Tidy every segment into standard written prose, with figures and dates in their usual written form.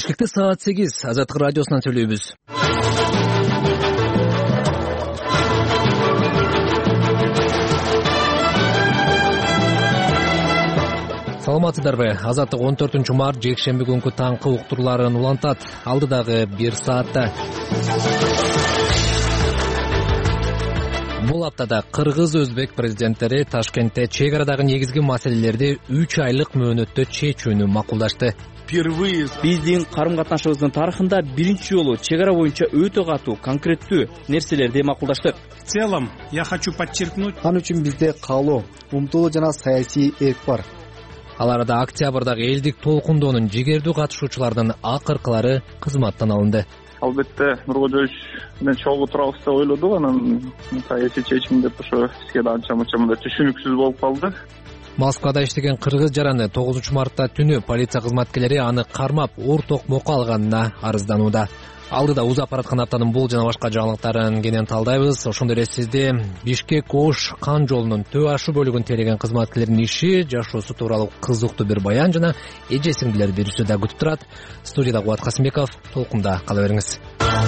Бишкекте саат 8 Азаттык радиосунан сүйлөйбүз. Саламатсыздарбы? Азаттык 14-март жекшемби күнкү таңкы уктурларын улантат. Алдыдагы 1 саатта. Бул аптада кыргыз-өзбек президенттери Ташкентте чек арадагы негизги маселелерди 3 айлык мөөнөттө чечүүнү макулдашты. Биздин карым-катнашыбыздын тарыхында биринчи жолу чек ара боюнча өтө катуу, конкреттүү нерселерди макулдаштык. В целом, я хочу подчеркнуть, ан үчүн бизде каалоо, умтулуу жана саясий эрк бар. Ал арада октябрдагы элдик толкундоонун жигердүү катышуучуларынын акыркылары кызматтан алынды. Албетте Нуркожоевич менен чогуу турабыз деп ойлодук, анан саясий чечим деп ошо бизге да анча-мынча мындай түшүнүксүз болуп калды. Москвада иштеген кыргыз жараны 9 мартта түнү полиция кызматкерлери аны кармап, оор токмокко алганына арызданууда. Алдыда узап бараткан аптанын бул жана башка жаңылыктарын кенен талдайбыз. Ошондой эле сизди Бишкек-Ош кан жолунун төө ашы бөлүгүн тейлеген кызматкерлердин иши, жашоосу тууралуу кызыктуу бир баян жана эже сиңдилер берүүсү да күтүп турат. Студияда Кубат Касымбеков, толкунда кала бериңиз.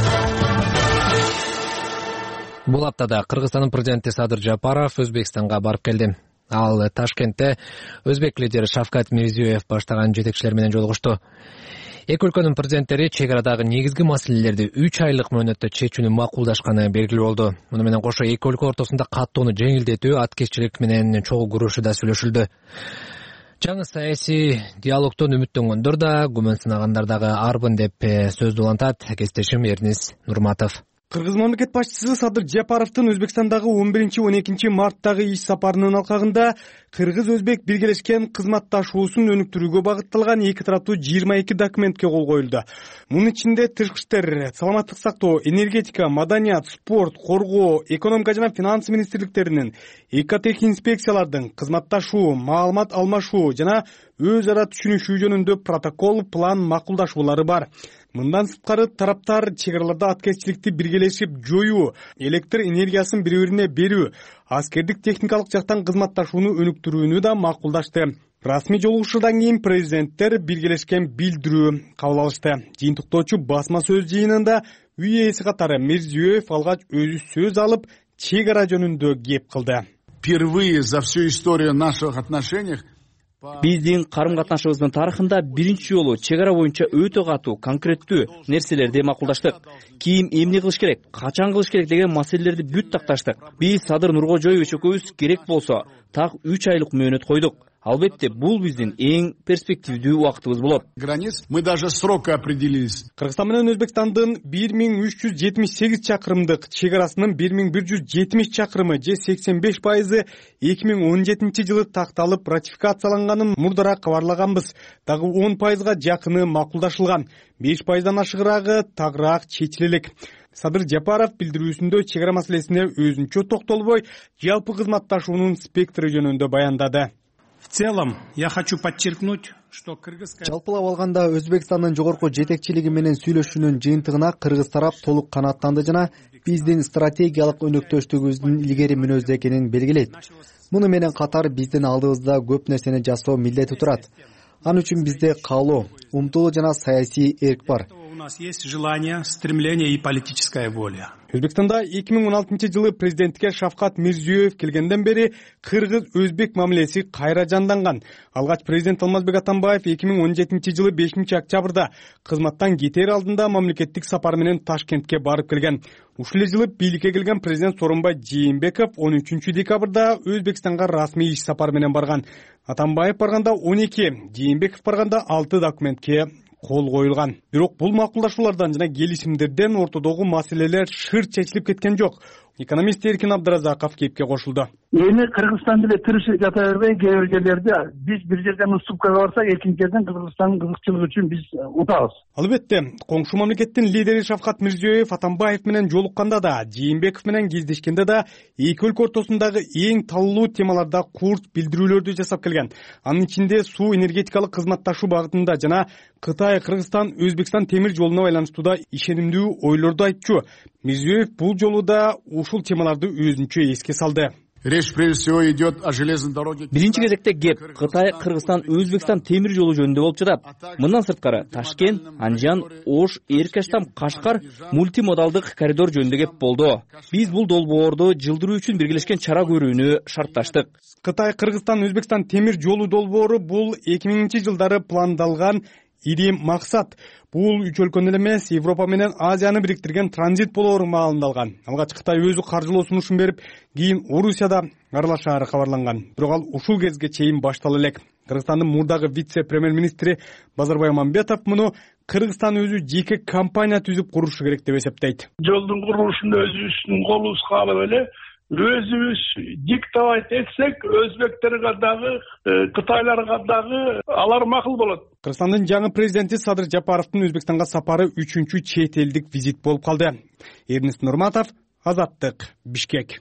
Бул аптада Кыргызстандын президенти Садыр Жапаров Өзбекстанга барып келди. Ал Ташкентте өзбек лидери Шавкат Мирзиёев баштаган жетекчилер менен жолугушту. Эки өлкөнүн президенттери чек арадагы негизги маселелерди 3 айлык мөөнөттө чечүүнү макулдашканы белгилүү болду. Муну менен кошо эки өлкө ортосунда каттоону жеңилдетүү, аткезчилик менен чогуу күрөшүү да сүйлөшүлдү. Жаңы саясий диалогдон үмүттөнгөндөр да, күмөн сынагандар дагы арбын деп сөздү улантат кесиптешим Эрнис Нурматов. Кыргыз мамлекет башчысы Садыр Жапаровдун Өзбекстандагы 11-12 марттагы иш сапарынын алкагында кыргыз-өзбек биргелешкен кызматташуусун өнүктүрүүгө багытталган эки тараптуу 22 документке кол коюлду. Мунун ичинде тышкы иштер, саламаттык сактоо, энергетика, маданият, спорт, коргоо, экономика жана финанс министрликтеринин, эки инспекциялардын кызматташуу, маалымат алмашуу жана өз ара түшүнүшүү жөнүндө протокол, план макулдашуулары бар. Мындан сырткары тараптар чек араларда аткезчиликти биргелешип жоюу, электр энергиясын бири-бирине берүү, аскердик техникалык жактан кызматташууну өнүктүрүүнү да макулдашты. Расмий жолугушуудан кийин президенттер биргелешкен билдирүү кабыл алышты. Жыйынтыктоочу басма сөз жыйынында үй ээси катары Мирзиёев алгач өзү сөз алып, чек ара жөнүндө кеп кылды. Впервые за всю историю наших отношений Биздин карым-катнашыбыздын тарыхында биринчи жолу чек ара боюнча өтө катуу, конкреттүү нерселерди макулдаштык. Ким эмне кылыш керек, качан кылыш керек деген маселелерди бүт такташтык. Биз Садыр Нуркожоевич экөөбүз керек болсо так 3 айлык мөөнөт койдук. Албетте, бул биздин эң перспективдүү убактыбыз болот. Границ мы даже срока определились. Кыргызстан менен Өзбекстандын 1378 чакырымдык чек арасынын 1170 чакырымы же 85% 2017 жылы такталып ратификацияланганын мурдараак кабарлаганбыз. Дагы 10%га жакыны макулдашылган, 5%дан ашыгыраагы тагыраак чечилелек. Садыр Жапаров билдирүүсүндө чек ара маселесине өзүнчө токтолбой, жалпы кызматташуунун спектрі жөнүндө баяндады. В целом, я хочу подчеркнуть, что кыргызская... Жалпылап алганда Өзбекстандын жогорку жетекчилиги менен сүйлөшүүнүн жыйынтыгына кыргыз тарап толук канааттанды жана биздин стратегиялык өнөктөштүгүбүздүн илгери мүнөздө экенин белгилейт. Муну менен катар биздин алдыбызда көп нерсени жасоо милдети турат. Ан үчүн бизде каалоо, умтулуу жана саясий эрк бар. У нас есть желание, стремление и политическая воля. Өзбекстанда 2016 жылы президентке Шавкат Мирзиёев келгенден бери кыргыз-өзбек мамилеси кайра жанданган. Алгач президент Алмазбек Атамбаев 2017 жылы 5 октябрда кызматтан кетер алдында мамлекеттик сапар менен Ташкентке барып келген. Ушул жылы бийликке келген президент Сооронбай Жээнбеков 13 декабрда Өзбекстанга расмий иш сапар менен барган. Атамбаев барганда 12, Жээнбеков барганда 6 документке кол коюлган. Бирок бул макулдашуулардан жана келишимдерден ортодогу маселелер шыр чечилип кеткен жок. Экономист Эркин Абдыразаков кепке кошулду. Эми Кыргызстан деле тырышып жата бербей, кээ бир жерлерде биз бир жерден уступкага барсак, экинчи жерден Кыргызстандын кызыкчылыгы үчүн биз утабыз. Албетте, коңшу мамлекеттин лидери Шавкат Мирзиёев Атамбаев менен жолукканда да, Жээнбеков менен кездешкенде да эки өлкө ортосундагы эң талуу темаларда курс билдирүүлөрдү жасап келген. Анын ичинде суу энергетикалык кызматташуу багытында жана Кытай, Кыргызстан, Өзбекстан темир жолуна байланыштуу да ишенимдүү ойлорду айтчу. Мирзиёев бул жолу да ушул темаларды өзүнчө эске салды. Речь прежде всего идет о железной дороге. Биринчи кезекте кеп Кытай, Кыргызстан, Өзбекстан темир жолу жөнүндө болуп жатат. Мындан сырткары Ташкент, Анжан, Ош, Эркаштам, Кашкар мультимодалдык коридор жөнүндө кеп болду. Биз бул долбоорду жылдыруу үчүн биргелешкен чара көрүүнү шартташтык. Кытай, Кыргызстан, Өзбекстан темир жолу долбоору бул 2000-жылдары пландалган ири максат. Бул үч өлкөнү эмес, Европа менен Азияны бириктирген транзит болоору маалындалган. Алгач Кытай өзү каржылоо сунушун берип, кийин Орусияда аралашаары кабарланган. Бирок ал ушул кезге чейин баштала элек. Кыргызстандын мурдагы вице-премьер-министри Базарбай Мамбетов муну Кыргызстан өзү жеке компания түзүп курушу керек деп эсептейт. Жолдун курулушун өзүбүздүн колубузга алып эле өзүбүз диктовать этсек, өзбектерге дагы, кытайларга дагы алар макул болот. Кыргызстандын жаңы президенти Садыр Жапаровдун Өзбекстанга сапары 3-чү чет элдик визит болуп калды. Эрнест Нурматов, Азаттык, Бишкек.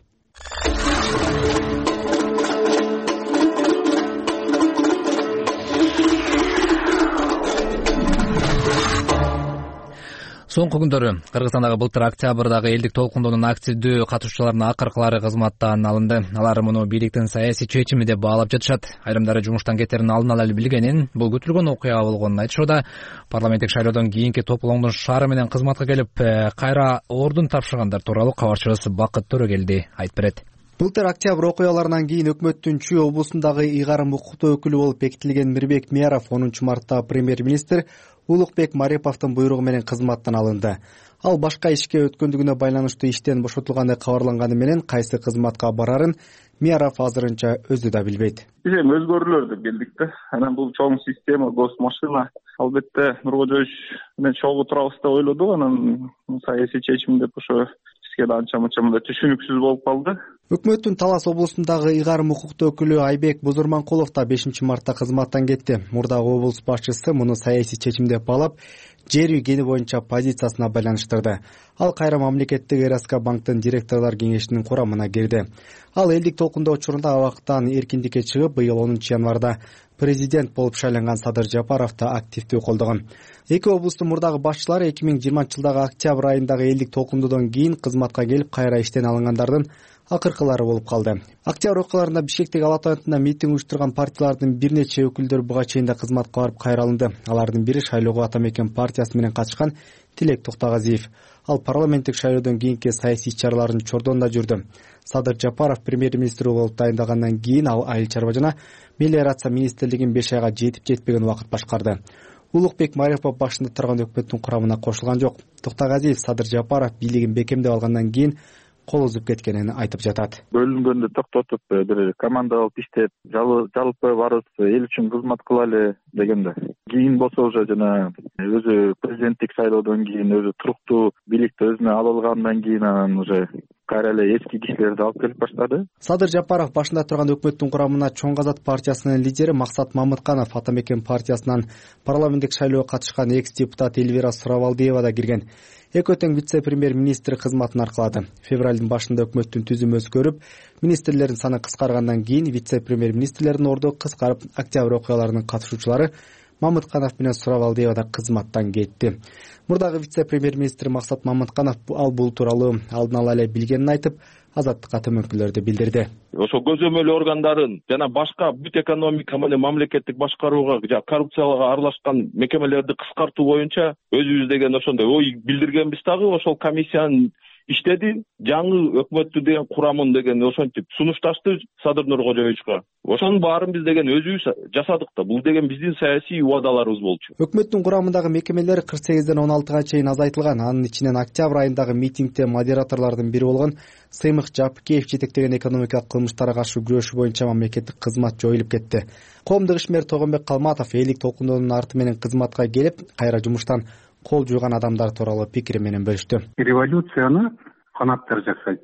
Соңку күндөрү Кыргызстандагы былтыр октябрдагы элдик толкундоонун активдүү катышуучуларынын акыркылары кызматтан алынды. Алар муну бийликтин саясий чечими деп баалап жатышат. Айрымдары жумуштан кетерин алдын ала билгенин, бул күтүлгөн окуя болгонун айтышууда. Парламенттик шайлоодон кийинки тополоңдун шаары менен кызматка келип, кайра ордун тапшыргандар тууралуу кабарчыбыз Бакыт Төрөгелди айтып берет. Былтыр октябрь окуяларынан кийин өкмөттүн Чүй облусундагы ыйгарым укуктуу өкүлү болуп бекитилген Мирбек Мияров 10 мартта премьер-министр Улукбек Мариповдун буйругу менен кызматтан алынды. Ал башка ишке өткөндүгүнө байланыштуу иштен бошотулганы кабарланганы менен кайсы кызматка барарын Мияров азырынча өзү да билбейт. Биз эми өзгөрүүлөр деп келдик да. Анан бул чоң система, госмашина албетте Нуркожоевич менен чогуу турабыз деп ойлодук. Анан саясий чечим деп ошо бизге да анча-мынча түшүнүксүз болуп калды. Өкмөттүн Талас облусундагы ыйгарым укуктуу өкүлү Айбек Бузурманкулов да 5 мартта кызматтан кетти. Мурдагы облус башчысы муну саясий чечим деп баалап, жер үй кени боюнча позициясына байланыштырды. Ал кайра мамлекеттик РСК банктын директорлор кеңешинин курамына кирди. Ал элдик толкундоо учурунда абактан эркиндикке чыгып, быйыл 10 январда президент болуп шайланган Садыр Жапаровду активдүү колдогон. Эки облустун мурдагы башчылары 2020-жылдагы октябрь айындагы элдик толкундоодон кийин кызматка келип, кайра иштен алынгандардын акыркылары болуп калды. Октябрь окуяларында Бишкектеги Ала Тоянтында митинг уюштурган партиялардын бир нече өкүлдөрү буга чейин да кызматка барып кайра алынды. Алардын бири шайлоого Атамекен партиясы менен катышкан Тилек Токтогазиев. Ал парламенттик шайлоодон кийинки саясий иш-чаралардын чордонунда жүрдү. Садыр Жапаров премьер-министр болуп дайындагандан кийин ал айыл чарба жана мелиорация министрлигин 5 айга жетип-жетпеген убакыт башкарды. Улукбек Марипов башында турган өкмөттүн курамына кошулган жок. Токтогазиев Садыр Жапаров бийлигин бекемдеп алгандан кийин кол үзүп кеткенин айтып жатат. Бөлүнгөндү токтотуп, бир команда алып иштеп, жалпы барыбыз эл үчүн кызмат кылайлы дегенде. Кийин болсо уже жана өзү президенттик шайлоодон кийин өзү туруктуу бийликти өзүнө ала алгандан кийин анан уже кайра эле эски кишилерди алып келип баштады. Садыр Жапаров башында турган өкмөттүн курамына Чоң Казат партиясынын лидери Максат Мамытканов, Атамекен партиясынан парламенттик шайлоого катышкан экс-депутат Эльвира Суравалдиева да кирген. Экөө тең вице-премьер-министр кызматын аркалады. Февралдын башында өкмөттүн түзүмү өзгөрүп, министрлердин саны кыскаргандан кийин вице-премьер-министрлердин орду кыскарып, октябрь окуяларынын катышуучулары Мамытканов менен Суравалдиева да кызматтан кетти. Мурдагы вице-премьер-министр Максат Мамытканов ал бул тууралуу алдын ала эле билгенин айтып, Азаттыкка төмөнкүлөрдү билдирди. Ошо көзөмөл органдарын жана башка бүт экономика менен мамлекеттик башкарууга жана коррупцияга аралашкан мекемелерди кыскартуу боюнча өзүбүз деген ошондой ой билдиргенбиз дагы. Ошол комиссиянын иштеди, жаңы өкмөттү деген курамын деген ошентип сунушташты Садыр Нуркожоевичке. Ошонун баарын биз деген өзүбүз жасадык да. Бул деген биздин саясий убадаларыбыз болчу. Өкмөттүн курамындагы мекемелер 48ден 16га чейин азайтылган. Анын ичинен октябрь айындагы митингде модераторлордун бири болгон Сыймык Жапыкеев жетектеген экономикалык кылмыштарга каршы күрөшүү боюнча мамлекеттик кызмат жоюлуп кетти. Коомдук ишмер Тогонбек Калматов элдик толкундоонун арты менен кызматка келип, кайра жумуштан кол жууган адамдар тууралуу пикири менен бөлүштү. Революцияны канаттар жасайт.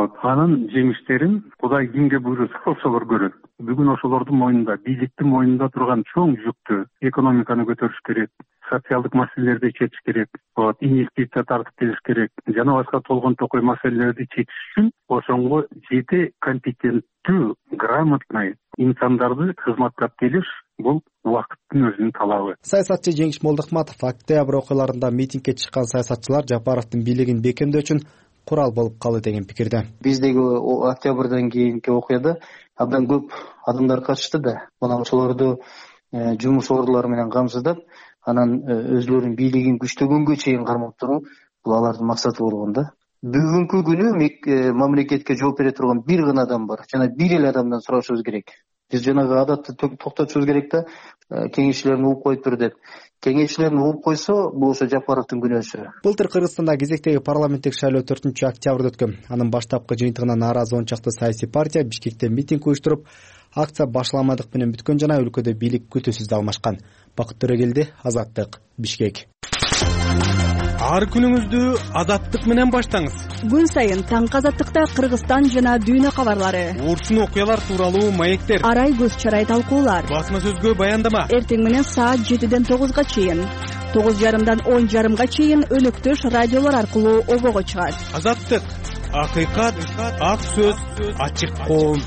Анын жемиштерин Кудай кимге буйруса ошолор көрөт. Бүгүн ошолордун мойнунда, бийликтин мойнунда турган чоң жүктү экономиканы көтөрүш керек, социалдык маселелерди чечиш керек, инвестиция тартып келиш керек, жана башка толгон токой маселелерди чечиш үчүн ошонго жете компетенттүү, грамотный инсандарды кызматка алып келиш бул убакыттын өзүнүн талабы. Саясатчы Жеңиш Молдохматов октябрь окуяларында митингге чыккан саясатчылар Жапаровдун бийлигин бекемдөө үчүн курал болуп калды деген пикирде. Биздеги октябрдан кийинки окуяда абдан көп адамдар катышты да. Мына ошолорду жумуш ордулары менен камсыздап, анан өзлөрүнүн бийлигин күчтөгөнгө чейин кармап туруу бул алардын максаты болгон да. Бүгүнкү күнү мамлекетке жооп бере турган бир гана адам бар. Жана бир эле адамдан сурашыбыз керек. Биз жанагы адатты токтотушубуз керек да, кеңешчилерин угуп коюптур деп. Кеңешчилерин угуп койсо, бул ошо Жапаровдун күнөөсү. Былтыр Кыргызстанда кезектеги парламенттик шайлоо 4-октябрда өткөн. Анын баштапкы жыйынтыгына нааразы 10 чакты саясий партия Бишкекте митинг уюштуруп, акция башламадык менен бүткөн жана өлкөдө бийлик күтүүсүз алмашкан. Бакыт Төрөгелди, Азаттык, Бишкек. Ар күнүңүздү Азаттык менен баштаңыз. Күн сайын таңкы Азаттыкта Кыргызстан жана дүйнө кабарлары, урчун окуялар тууралуу маектер, арай көз чарай талкуулар, басма сөзгө баяндама. Эртең менен саат 7-ден 9-га чейин, 9:30-дан 10:30-га чейин өнөктөш радиолор аркылуу обого чыгат. Азаттык, акыйкат, ак сөз, ачык коом.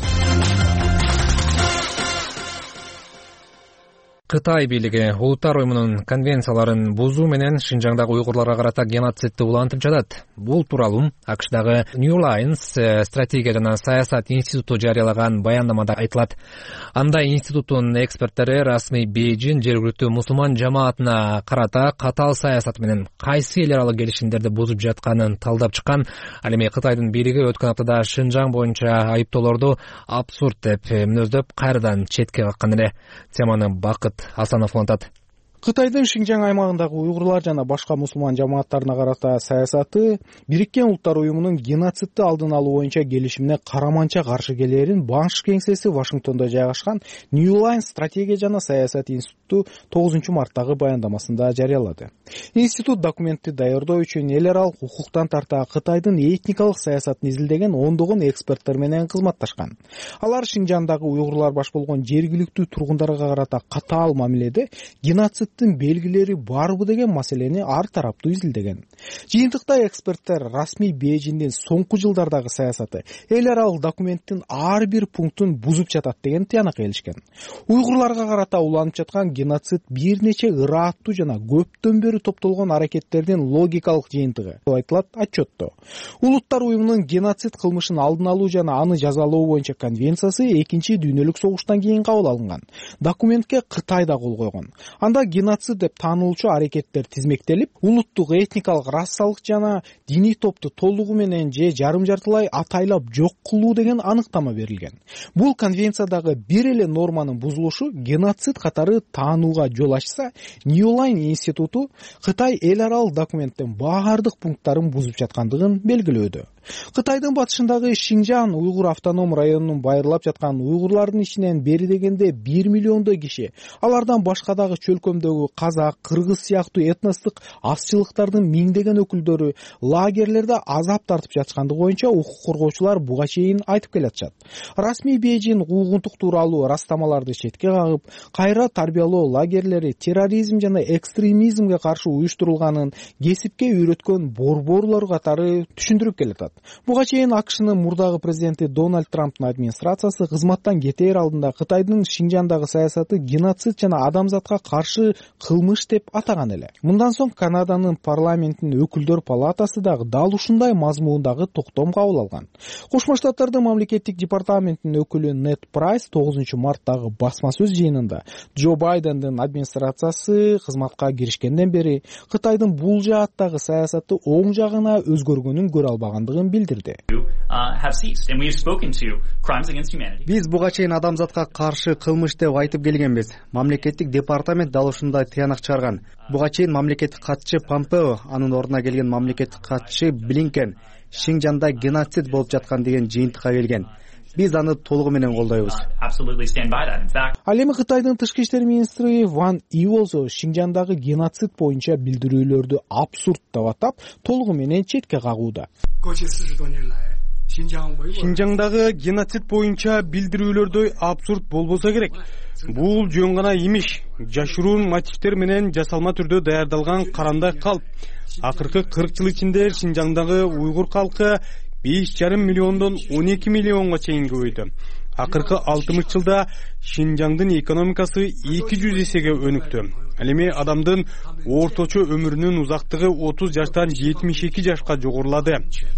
Кытай бийлиги Улуттар уюмунун конвенцияларын бузуу менен Шинжаңдагы уйгурларга карата геноцидти улантып жатат. Бул тууралуу АКШдагы New Lines стратегия жана саясат институту жарыялаган баяндамада айтылат. Анда институттун эксперттери расмий Бейжин жергиликтүү мусулман жамаатына карата катаал саясат менен кайсы эл аралык келишимдерди бузуп жатканын талдап чыккан. Ал эми Кытайдын бийлиги өткөн аптада Шинжаң боюнча айыптоолорду абсурд деп мүнөздөп кайрадан четке каккан эле. Теманы Бакыт Асанов улантат. Кытайдын Шинжаң аймагындагы уйгурлар жана башка мусулман жамааттарына карата саясаты Бириккен Улуттар уюмунун геноцидти алдын алуу боюнча келишимине караманча каршы келерин баш кеңсеси Вашингтондо жайгашкан New Line стратегия жана саясат институту 9-марттагы баяндамасында жарыялады. Институт документти даярдоо үчүн эл аралык укуктан тарта Кытайдын этникалык саясатын изилдеген ондогон эксперттер менен кызматташкан. Алар Шинжаңдагы уйгурлар баш болгон жергиликтүү тургундарга карата катаал мамиледе геноцид белгилери барбы деген маселени ар тараптуу изилдеген. Жыйынтыкта эксперттер расмий Бейжиндин соңку жылдардагы саясаты эл аралык документтин ар бир пунктун бузуп жатат деген тыянак келишкен. Уйгурларга карата уланып жаткан геноцид бир нече ырааттуу жана көптөн бери топтолгон аракеттердин логикалык жыйынтыгы деп айтылат отчетто. Улуттар уюмунун геноцид кылмышын алдын алуу жана аны жазалоо боюнча конвенциясы 2-дүйнөлүк согуштан кийин кабыл алынган. Документке Кытай да кол койгон. Анда геноцид деп таанылуучу аракеттер тизмектелип, улуттук, этникалык, расалык жана диний топту толугу менен же жарым жартылай атайлап жок кылуу деген аныктама берилген. Бул конвенциядагы бир эле норманын бузулушу геноцид катары таанууга жол ачса, New Line институту Кытай эл аралык документтин баардык пункттарын бузуп жаткандыгын белгилөөдө. Кытайдын батышындагы Шинжаң уйгур автоном районунун байырлап жаткан уйгурлардын ичинен бери дегенде 1 миллиондой киши, алардан башка дагы чөлкөмдөгү казак, кыргыз сыяктуу этностук азчылыктардын миңдеген өкүлдөрү лагерлерде азап тартып жаткандыгы боюнча укук коргоочулар буга чейин айтып келатышат. Расмий Бейжин укугунтук тууралуу растамаларды четке кагып, кайра тарбиялоо лагерлери терроризм жана экстремизмге каршы уюштурулганын кесипке үйрөткөн борборлор катары түшүндүрүп келатат. Буга чейин АКШнын мурдагы президенти Дональд Трамптын администрациясы кызматтан кетээр алдында Кытайдын Шинжаңдагы саясаты геноцид жана адамзатка каршы кылмыш деп атаган эле. Мындан соң Канаданын парламентинин өкүлдөр палатасы дагы дал ушундай мазмундагы токтом кабыл алган. Кошмо Штаттардын мамлекеттик департаментинин өкүлү Нед Прайс 9-марттагы басма сөз жыйынында Джо Байдендин администрациясы кызматка киришкенден бери Кытайдын бул жааттагы саясаты оң жагына өзгөргөнүн көрө албагандыгын билдирди. Биз буга чейин адамзатка каршы кылмыш деп айтып келгенбиз. Мамлекеттик департамент дал ушундай тыянак чыгарган. Буга чейин мамлекеттик катчы Помпео, анын ордуна келген мамлекеттик катчы Блинкен Шинжаңда геноцид болуп жаткан деген жыйынтыкка келген. Биз аны толугу менен колдойбуз. Ал эми Кытайдын тышкы иштер министри Ван И болсо Шинжаңдагы геноцид боюнча билдирүүлөрдү абсурд деп атап, толугу менен четке кагууда. Шинжаңдагы геноцид боюнча билдирүүлөрдөй абсурд болбосо керек. Бул жөн гана имиш, жашыруун мотивдер менен жасалма түрдө даярдалган карандай калп. Акыркы 40 жыл ичинде Шинжаңдагы уйгур калкы 5,5 миллиондон 12 миллионго чейин көбөйдү. акыркы 60 жылда Шинжаңдын экономикасы 200 эсеге өнүктү. Ал эми адамдын орточо өмүрүнүн узактыгы 30 жаштан 72 жашка жогорулады.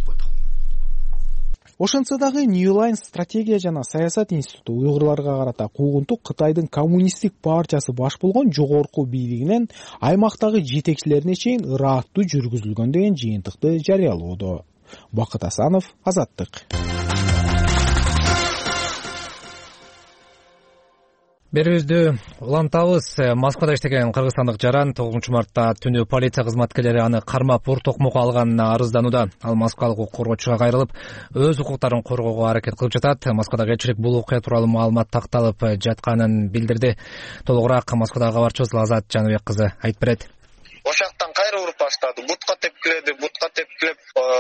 Ошентсе дагы New Line стратегия жана саясат институту уйгурларга карата куугунтук Кытайдын коммунисттик партиясы баш болгон жогорку бийлигинен аймактагы жетекчилерине чейин ырааттуу жүргүзүлгөн деген жыйынтыкты жарыялоодо. Бакыт Асанов, Азаттык. Берүүбүздү улантабыз. Москвада иштеген кыргызстандык жаран 9 мартта түнү полиция кызматкерлери аны кармап ур токмок алганына арызданууда. Ал москвалык укук коргоочуга кайрылып, өз укуктарын коргоого аракет кылып жатат. Москвадагы элчилик бул окуя тууралуу маалымат такталып жатканын билдирди. Толугураак Москвадагы кабарчыбыз Азат Жаныбек кызы айтып берет. Ошактан кайра уруп баштады. Бутка тепкилеп,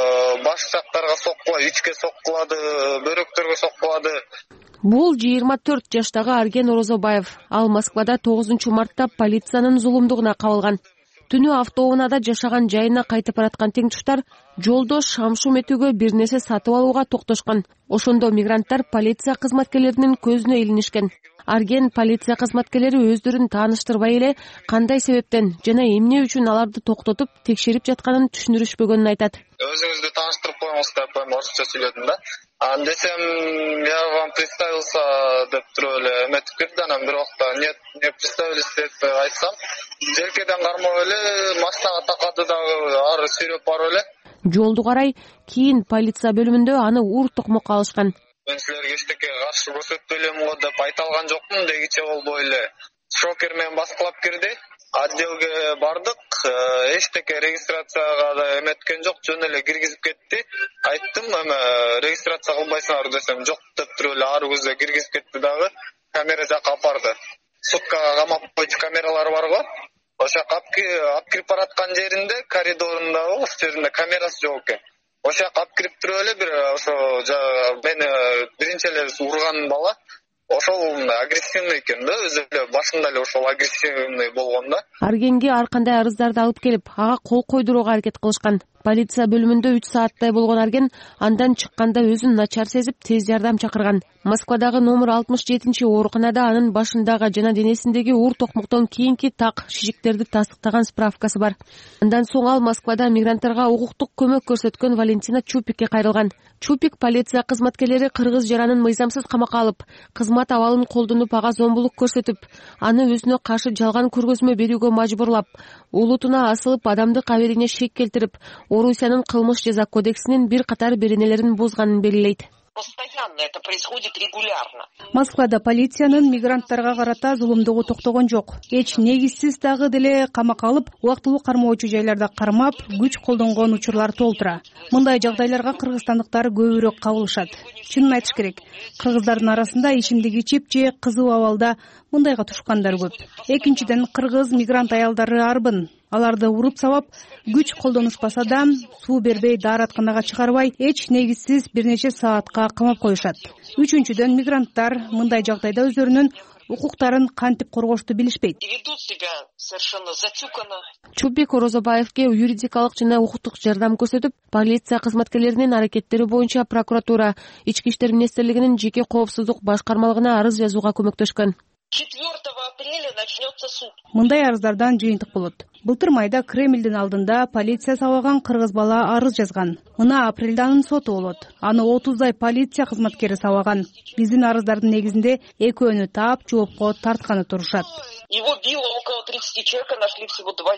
баш жактарга соккулады, ичке соккулады, бөйрөктөргө соккулады. Бул 24 жаштагы Арген Орозобаев. Ал Москвада 9 мартта полициянын зулумдугуна кабылган. Түнү автоунаада жашаган жайына кайтып бараткан теңтуштар жолдо шам-шум этүүгө бир нерсе сатып алууга токтошкон. Ошондо мигранттар полиция кызматкерлеринин көзүнө илинишкен. Арген полиция кызматкерлери өздөрүн тааныштырбай эле кандай себептен жана эмне үчүн аларды токтотуп текшерип жатканын түшүндүрүшпөгөнүн айтат. Өзүңүздү тааныштырып коюңуз деп орусча сүйлөдүм да. Десем, я вам представился деп туруп эле эметип кирди, анан бирок нет, не представились деп айтсам, желкеден кармап эле машинага такады дагы ары сүйрөп барып эле. Жолду карай кийин полиция бөлүмүндө аны ур токмокко алышкан. Мен силерге эчтеке каршы көрсөтпөй элем го деп айта алган жокмун, дегиче болбой эле шокер менен баскылап кирди. Отделге бардык, эчтеке регистрацияга да эметкен жок, жөн эле киргизип кетти. Айттым, эме регистрация кылбайсыңар десем, жок деп туруп эле ары көзгө киргизип кетти дагы, камера жака алып барды. Суткага камап койчу камералар бар го. Ошо алып кирип бараткан жеринде, коридорунда, ошол жеринде камерасы жок экен. Ошо алып кирип туруп эле бир ошо мени биринчи эле урган бала ошол агрессивный экен да, өзү эле башында эле ошол агрессивный болгон да. Аргенге ар кандай арыздарды алып келип, ага кол койдурууга аракет кылышкан. Полиция бөлүмүндө 3 сааттай болгон Арген андан чыкканда өзүн начар сезип, тез жардам чакырган. Москвадагы номер 67 ооруканада анын башындагы жана денесиндеги ур токмоктон кийинки так шишиктерди тастыктаган справкасы бар. Андан соң ал Москвада мигранттарга укуктук көмөк көрсөткөн Валентина Чупикке кайрылган. Чупик полиция кызматкерлери кыргыз жаранын мыйзамсыз камакка алып, кызмат абалын колдонуп ага зомбулук көрсөтүп, аны өзүнө каршы жалган көргөзмө берүүгө мажбурлап, улутуна асылып, адамдык абелине шек келтирип, Орусиянын кылмыш жаза кодексинин бир катар беренелерин бузганын белгилейт. Постоянно это происходит регулярно. Москвада полициянын мигранттарга карата зулумдугу токтогон жок. Эч негизсиз дагы деле камакка алып, убактылуу кармоочу жайларда кармап, күч колдонгон учурлар толтура. Мындай жагдайларга кыргызстандыктар көбүрөөк кабылышат. Чынын айтыш керек, кыргыздардын арасында ичимдик ичип же кызуу абалда мындайга тушкандар көп. Экинчиден, кыргыз мигрант аялдары арбын. Аларды уруп сабап, күч колдонушпаса да, суу бербей, дааратканага чыгарбай, эч негизсиз бир нече саатка камап коюшат. Үчүнчүдөн, мигранттар мындай жагдайда өздөрүнүн укуктарын кантип коргошту билишпейт. Ведут себя совершенно затюканно. Чупик Орозобаевге юридикалык жана укуктук жардам көрсөтүп, полиция кызматкерлеринин аракеттери боюнча прокуратура, Ички иштер министрлигинин жеке коопсуздук башкармалыгына арыз жазууга көмөктөшкөн. 4 апреля начнется суд. Мындай арыздардан жыйынтык болот. Былтыр майда Кремлдин алдында полиция сабаган кыргыз бала арыз жазган. Мына апрелде анын соту болот. Аны 30дай полиция кызматкери сабаган. Биздин арыздардын негизинде экөөнү таап, жоопко тартканы турушат. Его било около 30 человек, нашли всего 2.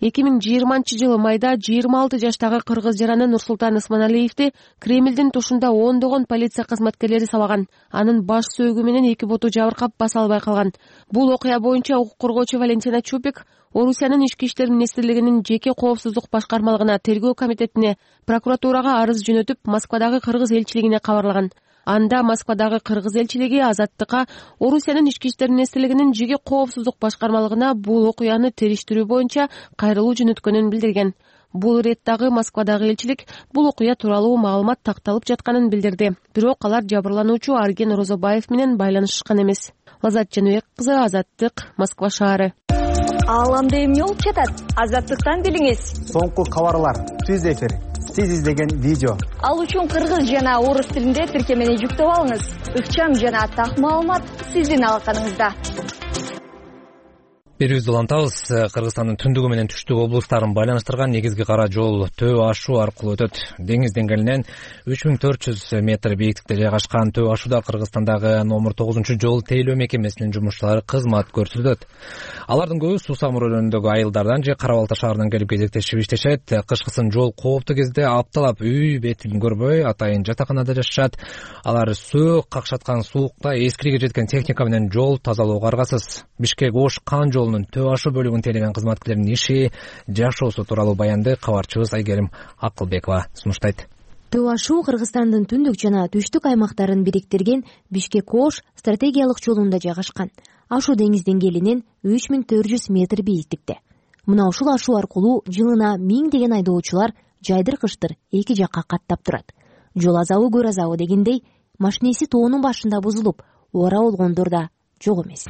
2020-жылы майда 26 жаштагы кыргыз жараны Нурсултан Исманалиевди Кремлдин тушунда ондогон полиция кызматкерлери сабаган. Анын баш сөөгү менен 2 боту жабыркап баса албай калган. Бул окуя боюнча укук коргоочу Валентина Чупик Орусиянын Ички иштер министрлигинин жеке коопсуздук башкармалыгына, тергөө комитетине, прокуратурага арыз жөнөтүп, Москвадагы кыргыз элчилигине кабарлаган. Анда Москвадагы кыргыз элчилиги Азаттыкка Орусиянын Ички иштер министрлигинин жеке коопсуздук башкармалыгына бул окуяны териштирүү боюнча кайрылуу жөнөткөнүн билдирген. Бул иреттагы Москвадагы элчилик бул окуя тууралуу маалымат такталып жатканын билдирди. Бирок алар жабырлануучу Арген Орозобаев менен байланышышкан эмес. Азат Жаныбек кызы, Азаттык, Москва шаары. Ааламда эмне болуп жатат? Азаттыктан билиңиз. Соңку кабарлар. Түз эфир. сиз издеген видео. Ал үчүн кыргыз жана орус тилинде тиркемени жүктөп алыңыз. Ыкчам жана так маалымат сиздин алаканыңызда. Берүүбүздү улантабыз. Кыргызстандын түндүгү менен түштүк облустарын байланыштырган негизги кара жол Төө ашуу аркылуу өтөт. Деңиз деңгээлинен 3400 метр бийиктикте жайгашкан Төө ашууда Кыргызстандагы номер 9 жол тейлөө мекемесинин жумушчулары кызмат көрсөтөт. Алардын көбү Суу Самыр районундагу айылдардан же Кара Балта шаарынан келип кезектешип иштешет. Кышкысын жол кооптуу кезде апталап үй бетин көрбөй атайын жатаканада жашашат. Алар сөөк какшаткан суукта эскириге жеткен техника менен жол тазалоого аргасыз. Бишкек-Ош Кан жолунун Төө ашуу бөлүгүн тейлеген кызматкерлердин иши, жашоосу тууралуу баянды кабарчыбыз Айгерим Акылбекова сунуштайт. Төө ашуу Кыргызстандын түндүк жана түштүк аймактарын бириктирген Бишкек-Ош стратегиялык жолунда жайгашкан. Ашуу деңиз деңгээлинен 3400 метр бийиктикте. Мына ушул ашуу аркылуу жылына миңдеген айдоочулар жайдыр-кыштыр эки жакка каттап турат. Жол азабы көр азабы дегендей, машинеси тоонун башында бузулуп, ора болгондор да жок эмес.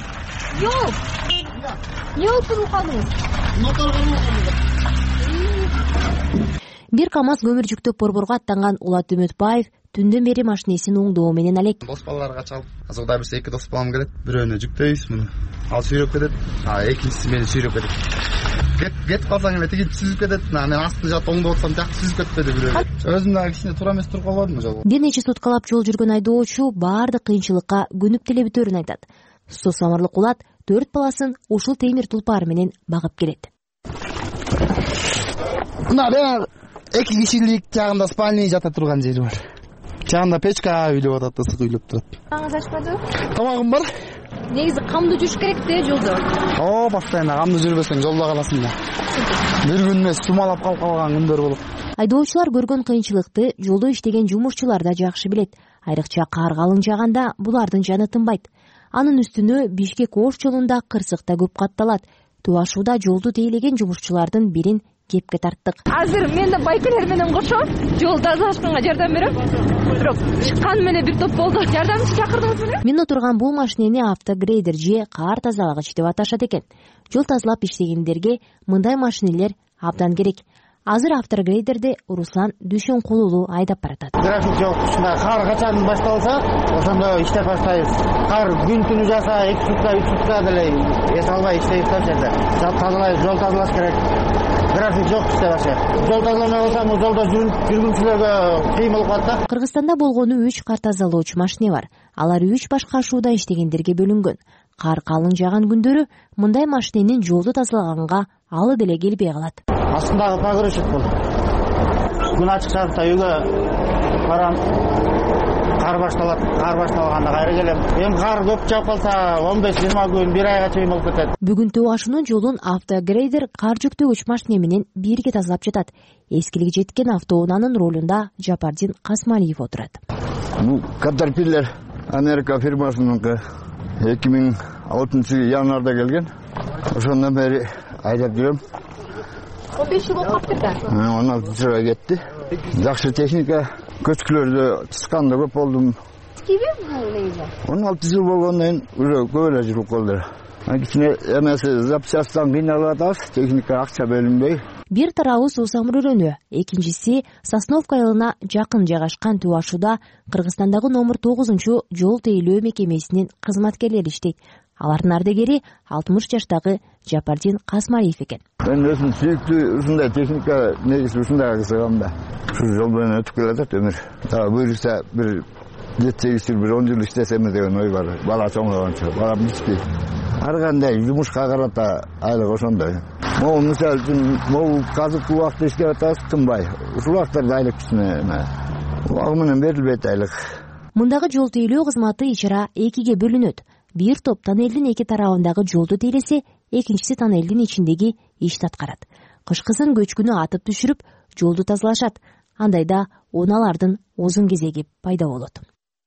Бир КАМАЗ көмүр жүктөп борборго аттанган Улат Үмүтбаев түндөн бери машинесин оңдоо менен алек. Дос балаларга чалып, азырда бирсе эки дос балам келет. Бирөөнө жүктөйбүз муну. Ал сүйрөп кетет, экинчиси мени сүйрөп кетет. Кетип калсаң эле тиги сүзүп кетет. Мен астында жатып оңдоп атсам жакты сүзүп кетпеди бирөө. Өзүм дагы кичине туура эмес туруп калбадымбы жолго. Бир нече суткалап жол жүргөн айдоочу баардык кыйынчылыкка көнүп деле бүтөөрүн айтат. Суу Самырлык Улат 4 баласын ушул темир тулпары менен багып келет. Мына эки кишилик жагында спальный жата турган жери бар. Жагында печка үйлөп атат, ысык үйлөп турат. Таңыз ачпады? Тамагым бар. Негизи камдуу жүрүш керек да жолдо. Постоянно камдуу жүрбөсөң жолдо каласың да. Бир күн эмес сумалап калган күндөр болот. Айдоочулар көргөн кыйынчылыкты жолдо иштеген жумушчулар да жакшы билет. Айрыкча кар калың жааганда булардын жаны тынбайт. Анын үстүнө Бишкек-Ош жолунда кырсык да көп катталат. Төө ашууда жолду тейлеген жумушчулардын бирин кепке тарттык. Азыр мен да байкелер менен кошо жол тазалашканга жардам берем. Бирок чыккан менен бир топ болду. Жардамчы чакырдыңыз беле? Мен отурган бул машинени автогрейдер же кар тазалагыч деп аташат экен. Жол тазалап иштегендерге мындай машинелер абдан керек. Азыр автогрейдерде Руслан Дүйшөнкулулу айдап баратат. График жок. Ушундай кар качан башталса, ошондо иштеп баштайбыз. Кар күн түнү жаса 2 сутка 3 сутка деле эс албай иштейбиз да жерде. Тазалайбыз, жол тазалаш керек. График жок иштеп баштайбыз. Жол тазаламай болсо, бул жолдо жүргүнчүлөргө кыйын болуп калат да. Кыргызстанда болгону 3 кар тазалоочу машине бар. Алар 3 башка ашууда иштегендерге бөлүнгөн. Кар калың жааган күндөрү мындай машиненин жолду тазалаганга алы деле келбей калат. Астындагы погрузчик бул. Күн ачык шартта үйгө барам. Кар башталат. Кар башталганда кайра келем. Эми кар көп жаап калса 15-20 күн, 1 айга чейин болуп кетет. Бүгүн Төө ашуунун жолун автогрейдер кар жүктөгүч машине менен бирге тазалап жатат. Эскилиги жеткен автоунаанын ролунда Жапардин Касмалиев отурат. Бул Caterpillar Америка фирмасыныкы 2006 январда келген. Ошондон бери айдап жүрөм. 15 жыл болуп калыптыр да. 16 жылга кетти. Жакшы техника, көчкүлөрдү тусканда көп болдум. Кеби бул негизи? 16 жыл болгондон кийин уже көп эле жүрүп калды. Кичине эмеси запчастьтан кыйналып атабыз, техника акча бөлүнбөй. Бир тарабы Суу Самыр өрөөнү, экинчиси Сосновка айылына жакын жайгашкан Төө ашууда Кыргызстандагы номер 9 жол тейлөө мекемесинин кызматкерлери иштейт. Алардын ардегери 60 жаштагы Жапардин Касмалиев экен. Мен өзүм сүйүктүү ушундай техника негизи ушундай кызыгам да. Ушул жол менен өтүп келатат өмүр. Буюрса бир 7-8 жыл, 10 жыл иштесем деген ой бар. Бала чоңойгончо, балам кичти. Ар кандай жумушка карата айлык ошондой. Могу мисалы үчүн могу казыркы убакытта иштеп атабыз тынбай. Ушул убактарда айлык кичине убагы менен берилбейт айлык. Мындагы жол тейлөө кызматы ичара экиге бөлүнөт. Бир топ тоннелдин эки тарабындагы жолду тейлесе, экинчиси тоннелдин ичиндеги ишти аткарат. Кышкысын көчкүнү атып түшүрүп, жолду тазалашат. Андайда унаалардын узун кезеги пайда болот.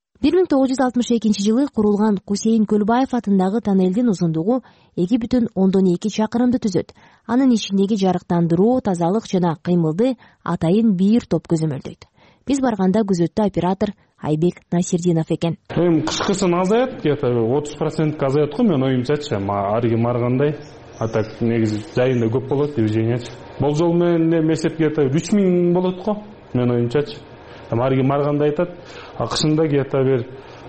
1962 курулган Кусейин Көлбаев атындагы тоннелдин узундугу 2,2 чакырымды түзөт. Анын ичиндеги жарыктандыруу, тазалык жана кыймылды атайын бир топ көзөмөлдөйт. Биз барганда күзөттө оператор Айбек Насирдинов экен. Эми кышкысын азаят, где-то 30% азаят го, мен оюмчачы, арги маргандай. А так негизи жайында көп болот, движениячы. болжол менен эми эсепке 3000 болот го менин оюмчачы. Марганда айтат, акышында где-то бир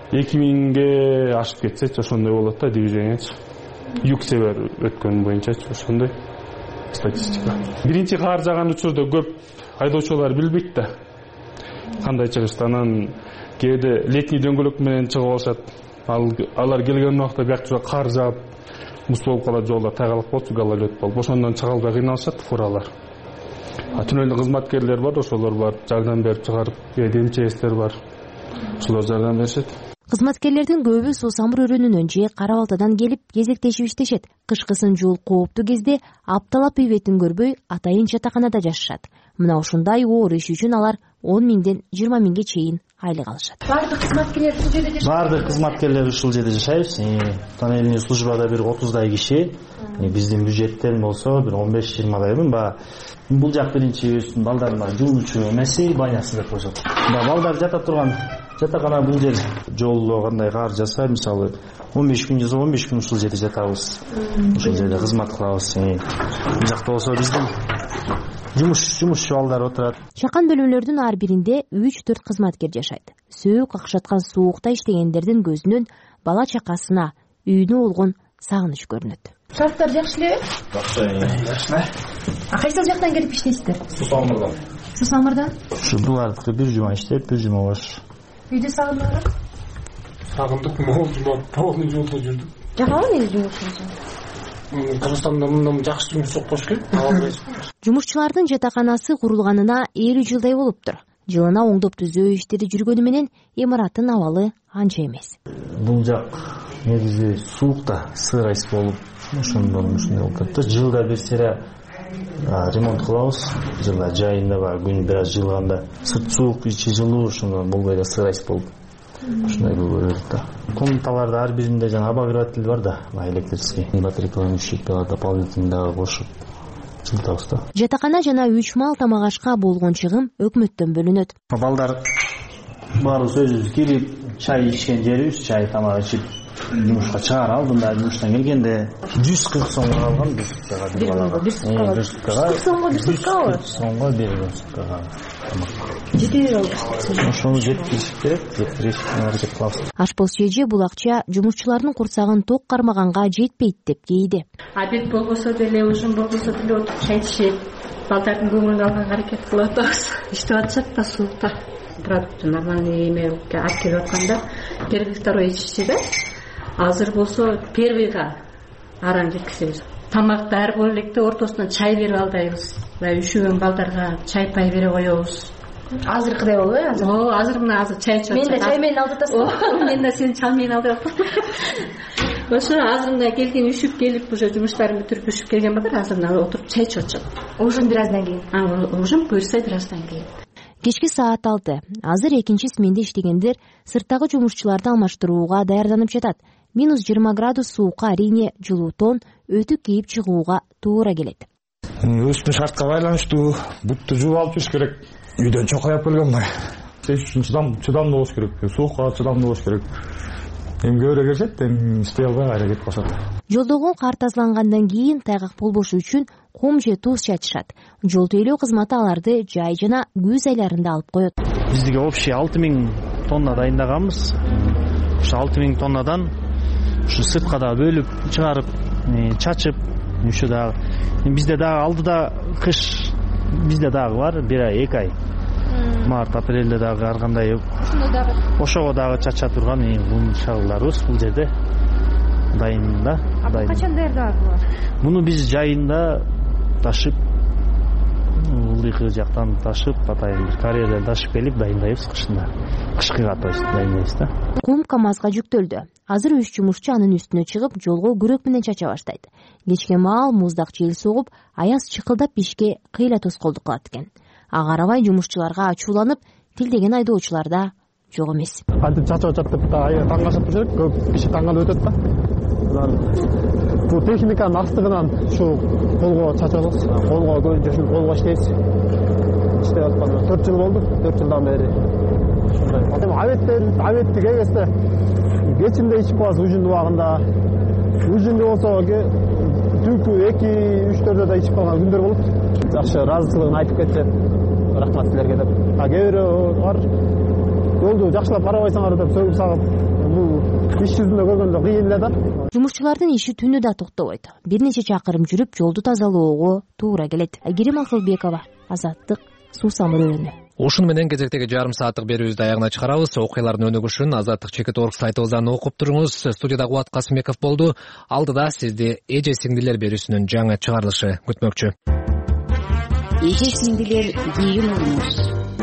2000ге ашып кетсечи ошондой болот да движениячы. Юг-север өткөн боюнчачы ошондой статистика. Биринчи кар жааган учурда көп айдоочулар билбейт да. Кандай чыгышты, анан кээде летний дөңгөлөк менен чыгып алышат. Алар келген убакта бияк жака кар жаап, мус болуп калат, жолдо тайгалык болчу, гололед болуп, ошондон чыга албай кыйналышат фуралар. Түнөлдүн кызматкерлери бар, ошолор бар, жардам берип чыгарып, МЧСтер бар. Ошолор жардам беришет. Кызматкерлердин көбү суу самыр өрөөнүнөн же Кара Балтадан келип кезектешип иштешет. Кышкысын жол кооптуу кезде апталап ийбетин көрбөй атайын жатаканада жашашат. Мына ушундай оор иш үчүн алар 10 миңден 20 миңге чейин айлык алышат. Бардык кызматкерлер ушул жерде жашайт? Бардык кызматкерлер ушул жерде жашайбыз. Тоннельный службада бир 30дай киши. Биздин бюджеттен болсо бир 15-20дайбын. Бул жак биринчи өзүнүн балдарына жуунучу эмеси, банясы деп коюшат. Балдар жата турган жатакана бул жер. Жолдо кандай кар жаса, мисалы 15 күн жаса 15 күн ушул жерде жатабыз. Ушул жерде кызмат кылабыз. Бул жакта болсо биздин жумушчу балдар отурат. Чакан бөлмөлөрдүн ар биринде 3-4 кызматкер жашайт. Сөөк акшаткан суукта иштегендердин көзүнөн бала чакасына, үйүнө болгон сагыныч көрүнөт. Шарттар жакшы эле? Жакшы. Кайсы жактан келип иштейсиздер? Сусамырдан. Сусамырдан? Ушу буларды бир жума иштеп, бир жума бош. Үйдө сагындыңарбы? Сагындык, могул жума полный жолдо жүрдүк. Жакабы негизи жумушуңуз? Кыргызстанда мындан жакшы жумуш жок болуш керек. Жумушчулардын жатаканасы курулганына 50 жылдай болуптур. Жылына оңдоп түзөө иштери жүргөнү менен имараттын абалы анча эмес. Бул жак негизи суукта сырайс болуп, ошондон ушундай болуп кетти. Жылда бир сере ремонт кылабыз. Жылда жайында бар, күн бир аз жылганда сырт суук, ичи жылуу, ошондон болбой эле сырайс болуп. Ушундай көрүнөт да. Комнаталарда ар биринде жана обогреватель бар да, электрический. Батарейкаларын үчүп, дополнительно дагы кошуп жылытабыз да. Жатакана жана 3 мал тамак ашка болгон чыгым өкмөттөн бөлүнөт. Балдар баарыбыз өзүбүз кирип, чай ичкен жерибиз, чай тамак ичип, жумушка чыгара алдында жумуштан келгенде 140 сомго алган бир суткага бир балага. 1 суткага 1 сомго бир суткага. Жетери алды. Ошону жеткириш керек, жеткиришке кылабыз. Ашпоз чеже бул акча жумушчулардын курсагын ток кармаганга жетпейт деп кейди. Обед болбосо деле, ужин болбосо деле отуруп чай ичишет. Балдардын көңүлүн алганга аракет кылып атабыз. Иштеп атышат да суукта. Продукты нормальный эме алып келип атканда первый, второй ичишти да. Азыр болсо первыйга аран жеткизебиз. Тамакты ар бул электе ортосунан чай берип алдайбыз. Üşүгөн балдарга чай пай бере коебуз. Азыркыдай болбойбу азыр? Азыр мына азыр чай ичип атат. Мен да чай менен алып атасың. Мен да сени чай менен алып атам. Ошо азыр мына келген үшүп келип, уже жумуштарын бүтүрүп үшүп келген балдар азыр мына отуруп чай ичип атышат. Ужин бир аздан кийин. Ужин буюрса бир аздан кийин. Кечки саат 6. Азыр экинчи сменде иштегендер сырттагы жумушчуларды алмаштырууга даярданып жатат. -20 градус суукка арине жылуу тон, өтүк кийип чыгууга туура келет. Өзүнүн шартка байланыштуу бутту жууп алып жүрүш керек. Үйдөн чокой алып келген бай. Сеш үчүн чыдамдуу болуш керек. Суукка чыдамдуу болуш керек. Эми көбүрөөк келишет, эми иштей албай аракет кылышат. Жолдогу кар тазалангандан кийин тайгак болбошу үчүн кум же туз чачышат. Жол тейлөө кызматы аларды жай жана күз айларында алып коет. Бизге общий 6000 тонна дайындаганбыз. Ушу 6000 тоннадан ушу сыртка да бөлүп чыгарып, чачып, ушу дагы бизде дагы алдыда кыш бизде дагы бар, 1 ай, 2 ай. Март, апрелде дагы ар кандай ошого дагы чача турган бул шагылдарыбыз бул жерде дайын да. Качан даярдагы? Муну биз жайында ташып, ылдыйкы жактан ташып, атайын бир карьерден ташып келип дайындайбыз кышында. Кышкыга дайындайбыз да. Кум КамАЗга жүктөлдү. Азыр 3 жумушчу анын үстүнө чыгып, жолго күрөк менен чача баштайт. Кечке маал муздак жел согуп, аяз чыкылдап ишке кыйла тоскоолдук кылат экен. Ага карабай жумушчуларга ачууланып, тилдеген айдоочулар да жок эмес. Кантип чачып атат деп таң калышып жүрөт, көп киши таң калып өтөт да. Бул техниканын астыгынан ушу колго чачып атабыз. Колго көбүнчө ушу колго иштейбиз. Иштеп атканы 4 жыл болду, 4 жылдан бери. Ошондой. Абетти келбесте кечимде ичип калабыз ужин убагында. Ужинде болсо түнкү 2-3-төрдө да ичип калган күндөр болот. Жакшы ыраазычылыгын айтып кетчү. Рахмат силерге деп. Кээ бирөө жолду жакшылап карабайсыңар деп сөгүп салып, бул иш жүзүндө көргөндө кыйын эле да. Жумушчулардын иши түнү да токтобойт. Бир нече чакырым жүрүп жолду тазалоого туура келет. Айгерим Акылбекова, Азаттык, Суу Самыр өрөөнү. Ушун менен кезектеги жарым сааттык берүүбүздү аягына чыгарабыз. Окуялардын өнүгүшүн Азаттык.org сайтыбыздан окуп туруңуз. Студияда Кубат Касымбеков болду. Алдыда сизди эже сиңдилер берүүсүнүн жаңы чыгарылышы күтмөкчү. Эже сиңдилер кийин болуңуз.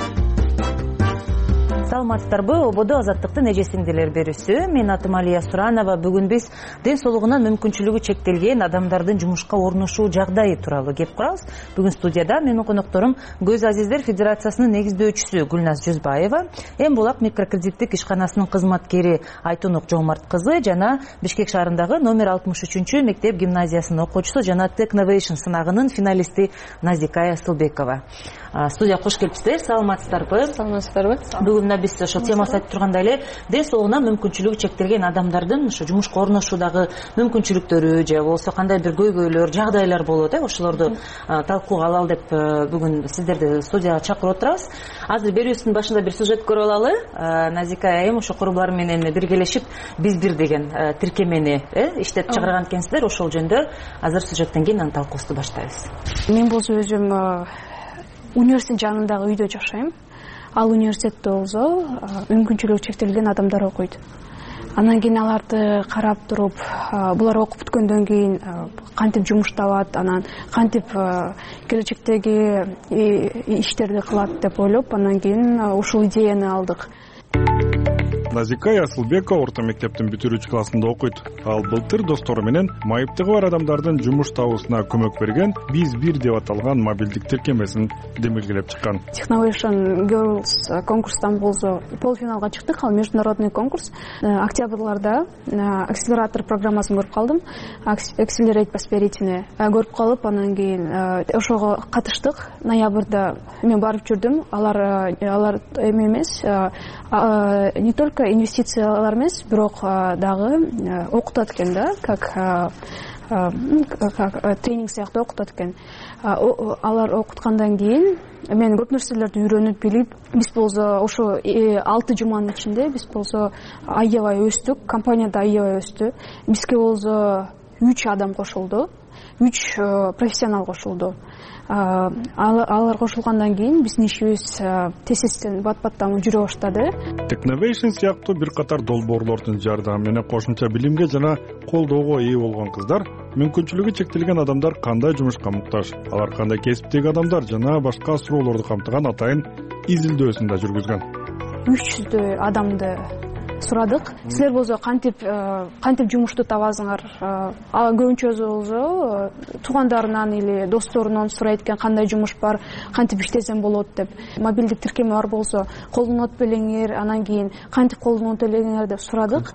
Саламатсыздарбы? Ободо Азаттыктын эже сиңдилер берүүсү. Мен атым Алия Суранова. Бүгүн биз ден соолугунан мүмкүнчүлүгү чектелген адамдардын жумушка орношуу жагдайы тууралуу кеп курабыз. Бүгүн студияда менин конокторум Көз Азиздер Федерациясынын негиздөөчүсү Гүлназ Жүзбаева, Эм Булак микрокредиттик ишканасынын кызматкери Айтунук Жомарт кызы жана Бишкек шаарындагы номер 63 мектеп гимназиясынын окуучусу жана Technovation сынагынын финалисти Назика Асылбекова. Студия кош келипсиздер. Саламатсыздарбы? Саламатсыздарбы? Бүгүн биз ошо темасы айтып тургандай эле ден соолугуна мүмкүнчүлүгү чектелген адамдардын ошо жумушка орношуудагы мүмкүнчүлүктөрү же болбосо кандай бир көйгөйлөр, жагдайлар болот, ошолорду талкууга алалы деп бүгүн сиздерди студияга чакырып отурабыз. Азыр берүүбүздүн башында бир сюжет көрүп алалы. Назика айым ошо курбулар менен биргелешип биз бир деген тиркемени иштеп чыгарган экенсиздер. Ошол жөнүндө азыр сюжеттен кийин анын талкуусун баштайбыз. Мен болсо өзүм университеттин жанындагы үйдө жашайм. Ал университетте болсо мүмкүнчүлүгү чектелген адамдар окуйт. Анан кийин аларды карап туруп, булар окуп бүткөндөн кийин кантип жумуш табат, анан кантип келечектеги иштерди кылат деп ойлоп, анан кийин ушул идеяны алдык. Назика Асылбекова орто мектептин бүтүрүүчү классында окуйт. Ал былтыр достору менен майыптыгы бар адамдардын жумуш табуусуна көмөк берген Биз бир деп аталган мобилдик тиркемесин демилгелеп чыккан. Technovation Girls конкурстан болсо полуфиналга чыктык. Ал международный конкурс. Октябрьларда акселератор программасын көрүп калдым. Accelerate Prosperity көрүп калып, анан кийин ошого катыштык. Ноябрда мен барып жүрдүм. Алар эме эмес, не только инвестициялар эмес, бирок дагы окутат экен да, как тренинг сыяктуу окутат экен. Алар окуткандан кийин мен көп нерселерди үйрөнүп билип, биз болсо ошо 6 жуманын ичинде биз болсо аябай өстүк, компанияда аябай өстү. Бизге болсо 3 адам кошулду, 3 профессионал кошулду. Алар кошулгандан кийин биздин ишибиз тез-тезден бат-баттан жүрө баштады. Technovation сыяктуу бир катар долбоорлордун жардамы менен кошумча билимге жана колдоого ээ болгон кыздар, мүмкүнчүлүгү чектелген адамдар кандай жумушка муктаж, алар кандай кесиптеги адамдар жана башка суроолорду камтыган атайын изилдөөсүн да жүргүзгөн. 300 адамды сурадык. Силер болсо кантип жумушту табасыңар? Көбүнчө болсо туугандарынан или досторунан сурайт экен, кандай жумуш бар, кантип иштесем болот деп. Мобилдик тиркеме бар болсо колдонот белеңер, анан кийин кантип колдонот элеңер деп сурадык.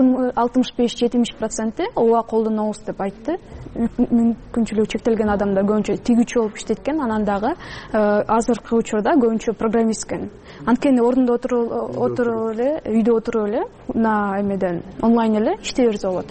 65-70% ооба колдонобуз деп айтты. Мүмкүнчүлүгү чектелген адамдар көбүнчө тигүүчү болуп иштеткен, анан дагы азыркы учурда көбүнчө программист экен. Анткени ордунда отуруп эле, үйдө отуруп эле, на эмеден онлайн эле иштей берсе болот.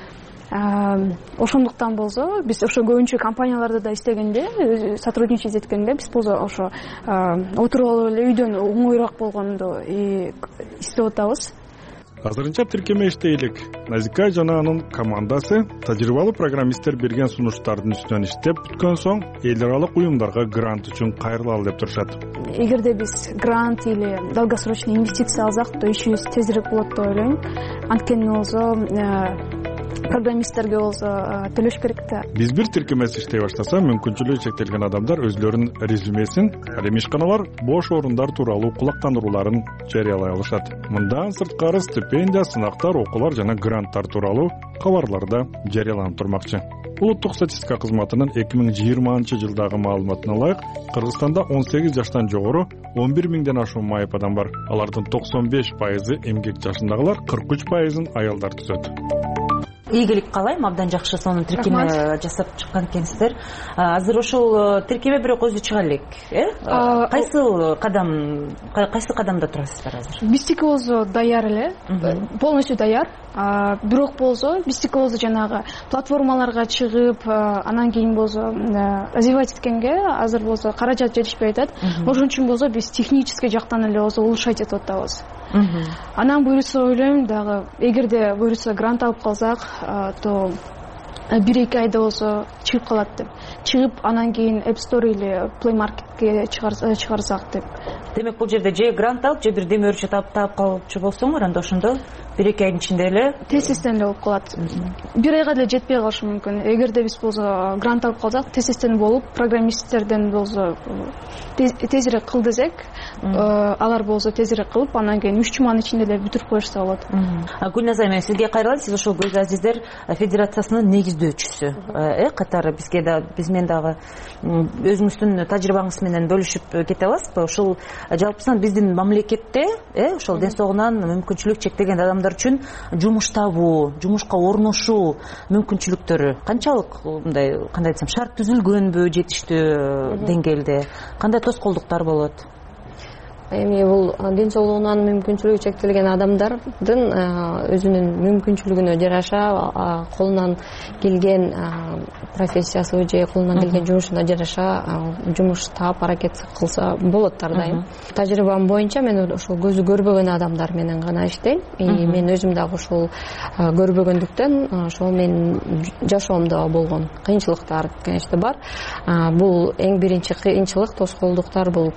Ошондуктан болсо биз ошо көбүнчө компанияларда да иштегенде, сотрудничать эткенде биз болсо ошо отуруп алып эле үйдөн оңоюраак болгондо издеп атабыз. Азырынча тиркеме иштей элек. Назика жана анын командасы тажрыйбалуу программисттер берген сунуштардын үстүнөн иштеп бүткөн соң эл аралык уюмдарга грант үчүн кайрылалы деп турушат. Эгерде биз грант или долгосрочный инвестиция алсак, то ишибиз тезирээк болот деп ойлойм. Анткени болсо программисттерге болсо төлөш керек да. Биз бир тиркемеси иштей баштаса, мүмкүнчүлүгү чектелген адамдар өзлөрүнүн резюмесин, ал эми ишканалар бош орундар тууралуу кулактандырууларын жарыялай алышат. Мындан сырткары стипендия, сынактар, окуулар жана гранттар тууралуу кабарлар да жарыяланып турмакчы. Улуттук статистика кызматынын 2020-жылдагы маалыматына ылайык, Кыргызстанда 18 жаштан жогору 11 миңден ашуун майып адам бар. Алардын 95% эмгек жашындагылар, 43% аялдар түзөт. ийгилик каалайм, абдан жакшы сонун тиркеме жасап чыккан экенсиздер. Азыр ошол тиркеме бирок өзү чыга элек, кайсы кадамда турасыздар азыр? Биздики болсо даяр эле, полностью даяр. Бирок болсо биздики болсо жанагы платформаларга чыгып, анан кийин болсо развивать эткенге азыр болсо каражат жетишпей атат. Ошон үчүн болсо биз технический жактан эле болсо улучшать этип атабыз. Анан буюрса ойлойм дагы, эгерде буюрса грант алып калсак, то 1-2 айда болсо чыгып калат деп. Чыгып анан кийин App Store или Play Marketке чыгарсак деп. Демек бул жерде же грант алып, же бирдеме өрчөт таап калчу болсоңор, анда ошондо 1-2 айдын ичинде эле тез-тезден эле болуп калат. 1 айга деле жетпей калышы мүмкүн. Эгерде биз болсо грант алып калсак, тез-тезден болуп, программисттерден болсо тезирээк кыл десек, алар болсо тезирээк кылып, анан кийин 3 жуманын ичинде эле бүтүрүп коюшса болот. Гүлназ айым, сизге кайрылайын. Сиз ошол Көз Азиздер федерациясынын негиздөөчүсү. Катары биз менен дагы өзүңүздүн тажрыйбаңыз менен бөлүшүп кете аласызбы? Ошол жалпысынан биздин мамлекетте ошол ден соолугунан мүмкүнчүлүк чектелген адамдар үчүн жумуш табуу, жумушка орношуу мүмкүнчүлүктөрү канчалык, мындай кандай десем, шарт түзүлгөнбү жетиштүү деңгээлде? Кандай тоскоолдуктар болот? Эми бул ден соолугунан мүмкүнчүлүгү чектелген адамдардын өзүнүн мүмкүнчүлүгүнө жараша колунан келген профессиясы же колунан келген жумушуна жараша жумуш таап аракет кылса болот ар дайым. Тажрыйбам боюнча мен ошол көзү көрбөгөн адамдар менен гана иштейм. Мен өзүм дагы ошол көрбөгөндүктөн ошол менин жашоомдо болгон кыйынчылыктар конечно бар. Бул эң биринчи кыйынчылык, тоскоолдуктар бул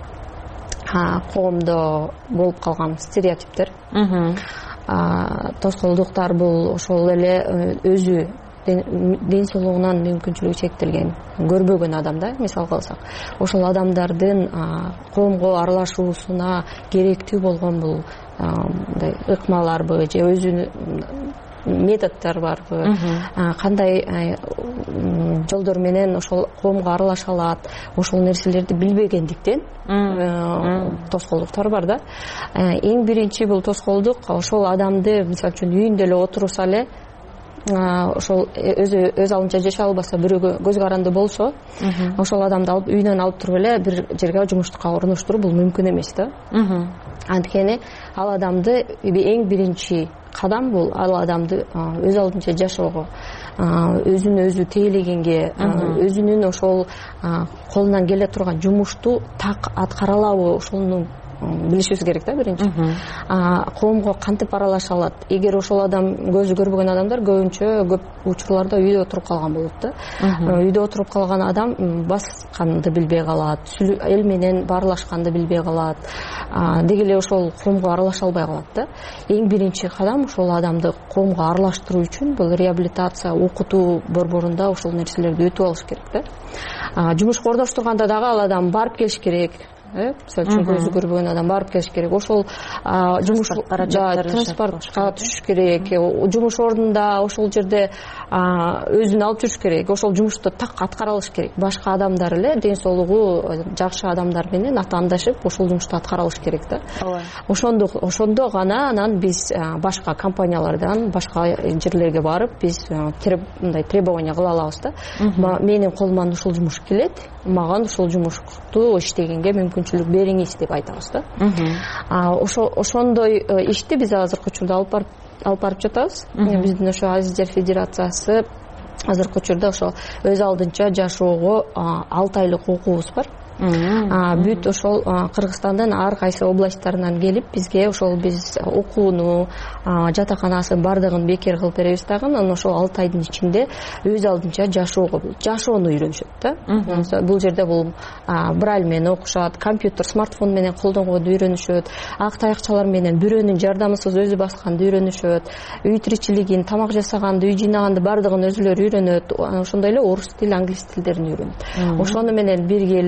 коомдо болуп калган стереотиптер. Тоскоолдуктар бул ошол эле өзү ден соолугунан мүмкүнчүлүгү чектелген, көрбөгөн адамдар, мисалга алсак, ошол адамдардын коомго аралашуусуна керектүү болгон бул мындай ыкмаларбы же өзүнүн методдор барбы, кандай жолдор менен ошол коомго аралаша алат, ошол нерселерди билбегендиктен тоскоолдуктар бар да. Эң биринчи бул тоскоолдук ошол адамды, мисалы үчүн, үйүндө эле отурса эле, ошол өз алынча жашай албаса, бирөөгө көз каранды болсо, ошол адамды алып үйүнөн алып туруп эле бир жерге жумуштукка орноштуруу бул мүмкүн эмес да. Анткени ал адамды эң биринчи кадам бул ал адамды өз алдынча жашоого, өзүн өзү тейлегенге, өзүнүн ошол колунан келе турган жумушту так аткара алабы, ошону билишибиз керек да биринчи. Коомго кантип аралаша алат? Эгер ошол адам көзү көрбөгөн адамдар көбүнчө көп учурларда үйдө отуруп калган болот да. Үйдө отуруп калган адам басканды билбей калат, эл менен баарлашканды билбей калат. Деги эле ошол коомго аралаша албай калат да. Эң биринчи кадам ошол адамды коомго аралаштыруу үчүн бул реабилитация, окутуу борборунда ошол нерселерди өтүп алыш керек да. Жумушка орноштурганда дагы ал адам барып келиш керек. Мисалы үчүн көзү көрбөгөн адам барып келиш керек. Ошол транспортка түшүш керек. Жумуш ордунда ошол жерде өзүн алып жүрүш керек. Ошол жумушту так аткара алыш керек. Башка адамдар эле, ден соолугу жакшы адамдар менен атаандашып ошол жумушту аткара алыш керек да. Ошондо гана анан биз башка компаниялардан, башка жерлерге барып биз мындай требование кыла алабыз да. Менин колуман ушул жумуш келет, мага ушул жумушту иштегенге мүмкүнчүлүк бериңиз деп айтабыз да. Ошондой ишти биз азыркы учурда алып барып жатабыз. Биздин ошо Азиздер федерациясы азыркы учурда ошо өз алдынча жашоого 6 айлык окуубуз бар. Бүт ошол Кыргызстандын ар кайсы областтарынан келип бизге ошол биз окууну, жатаканасы бардыгын бекер кылып беребиз дагы, анан ошол 6 айдын ичинде өз алдынча жашоону үйрөнүшөт да. Бул жерде бул брайль менен окушат, компьютер, смартфон менен колдонгонду үйрөнүшөт, ак таякчалар менен бирөөнүн жардамысыз өзү басканды үйрөнүшөт, үй тиричилигин, тамак жасаганды, үй жыйнаганды бардыгын өзүлөрү үйрөнөт. Ошондой эле орус тил, англис тилдерин үйрөнөт. Ошону менен бирге эле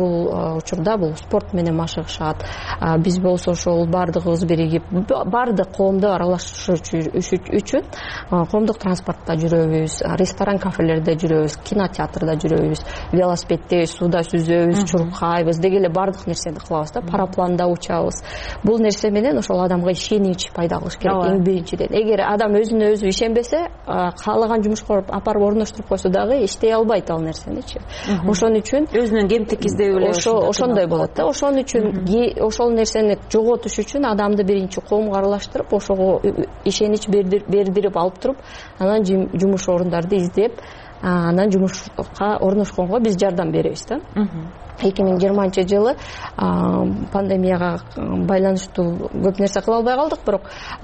бул учурда бул спорт менен машыгышат. Биз болсо ошол баардыгыбыз биригип баардык коомду аралашыш үчүн коомдук транспортто жүрөбүз, ресторан, кафелерде жүрөбүз, кинотеатрда жүрөбүз, велосипедте, суда сүзөбүз, чуркайбыз деги эле баардык нерсени кылабыз да, парапланда учабыз. Бул нерсе менен ошол адамга ишенич пайда кылыш керек эң биринчиден. Эгер адам өзүнө өзү ишенбесе, каалаган жумушка апарып орноштуруп койсо дагы иштей албайт ал нерсеничи. Ошон үчүн өзүнүн кемтик издөө эле ошондой болот да. Ошон үчүн ошол нерсени жоготуш үчүн адамды биринчи коомго аралаштырып, ошого ишенич бердирип алып туруп, анан жумуш орундарды издеп, анан жумушка орношконго биз жардам беребиз да. 2020-жылы пандемияга байланыштуу көп нерсе кыла албай калдык, бирок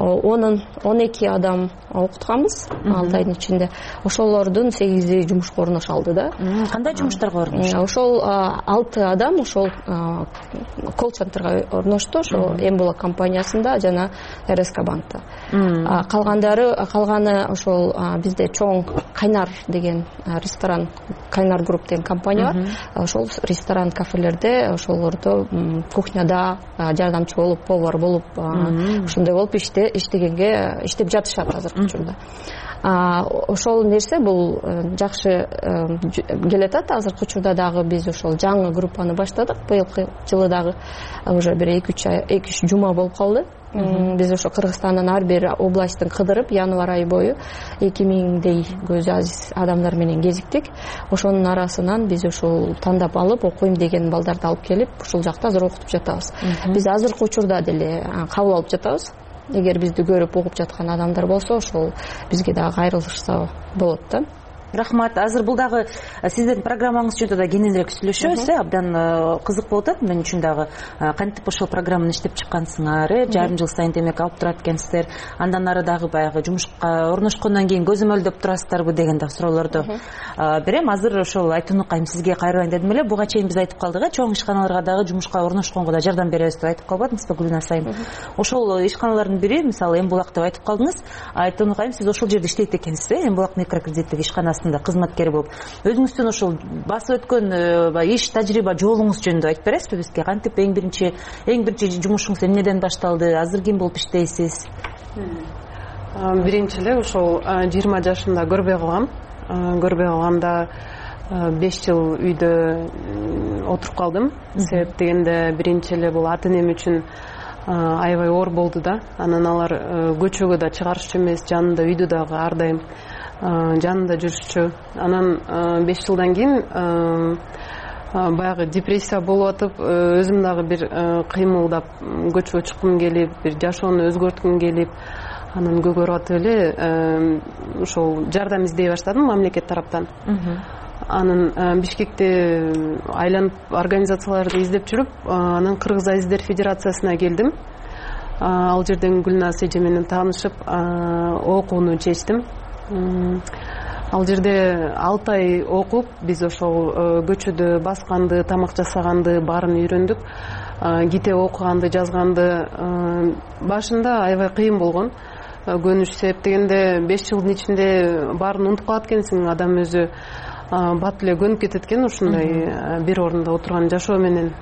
12 адам окутканбыз 6 айдын ичинде. Ошолордун 8 жумушка орноша алды да. Кандай жумуштарга орношты? Ошол 6 адам ошол колл-центрге орношту, ошол Эмбула компаниясында жана РСК банкта. Калганы ошол бизде чоң Кайнар деген ресторан, Кайнар групп деген компания бар. Ошол ресторан, кафелерде, ошолордо кухняда жардамчы болуп, повар болуп, ошондой болуп иштеп жатышат азыркы учурда. Ошол нерсе бул жакшы келатат. Азыркы учурда дагы биз ошол жаңы группаны баштадык. Быйылкы жылы дагы уже бир 2-3 жума болуп калды. Биз ошо Кыргызстандын ар бир областтын кыдырып, январь айы бою 2000дей көз азиз адамдар менен кезиктик. Ошонун арасынан биз ошол тандап алып, окуйм деген балдарды алып келип, ушул жакта азыр окутуп жатабыз. Биз азыркы учурда деле кабыл алып жатабыз. Эгер бизди көрүп окуп жаткан адамдар болсо, ошол бизге дагы кайрылышса болот да. Рахмат. Азыр бул дагы сиздин программаңыз жөнүндө да кененирээк сүйлөшөбүз. Абдан кызык болуп атат. Мен үчүн дагы кантип ошол программаны иштеп чыккансыңар, жарым жыл сайын демек алып турат экенсиздер. Андан ары дагы баягы жумушка орношкондон кийин көзөмөлдөп турасыздарбы деген дагы суроолорду берем. Азыр ошол Айтунукайым сизге кайрылайын дедим эле. Буга чейин биз айтып калдык, чоң ишканаларга дагы жумушка орношконго да жардам беребиз деп айтып калбадыңызбы, Гүлназ айым? Ошол ишканалардын бири, мисалы, Эмбулак деп айтып калдыңыз. Айтунукайым, сиз ошол жерде иштейт экенсиз, Эмбулак микрокредиттик ишканасы кызматкери болуп. Өзүңүздүн ошол басып өткөн иш тажрыйба жолуңуз жөнүндө айтып бересизби бизге? Кантип эң биринчи жумушуңуз эмнеден башталды? Азыр ким болуп иштейсиз? Биринчи эле ошол 20 жашымда көрбөй калгам. Көрбөй калгамда 5 жыл үйдө отуруп калдым. Себеп дегенде биринчи эле бул ата энем үчүн аябай оор болду да. Анан алар көчөгө да чыгарышчу эмес, жанында үйдө дагы ар дайым жанында жүрүшчү. Анан 5 жылдан кийин баягы депрессия болуп атып, өзүм дагы бир кыймылдап көчөгө чыккым келип, бир жашоону өзгөрткүм келип, анан көгөрүп атып эле ошол жардам издей баштадым мамлекет тараптан. Анан Бишкекте айланып организацияларды издеп жүрүп, анан Кыргыз Азиздер Федерациясына келдим. Ал жерден Гүлназ эже менен таанышып, окууну чечтим. Ал жерде 6 ай окуп, биз ошол көчөдө басканды, тамак жасаганды баарын үйрөндүк. Китеп окуганды, жазганды башында аябай кыйын болгон. Көнүш, себеп дегенде 5 жылдын ичинде баарын унутуп калат экенсиң, адам өзү бат эле көнүп кетет экен ушундай бир орунда отурган жашоо менен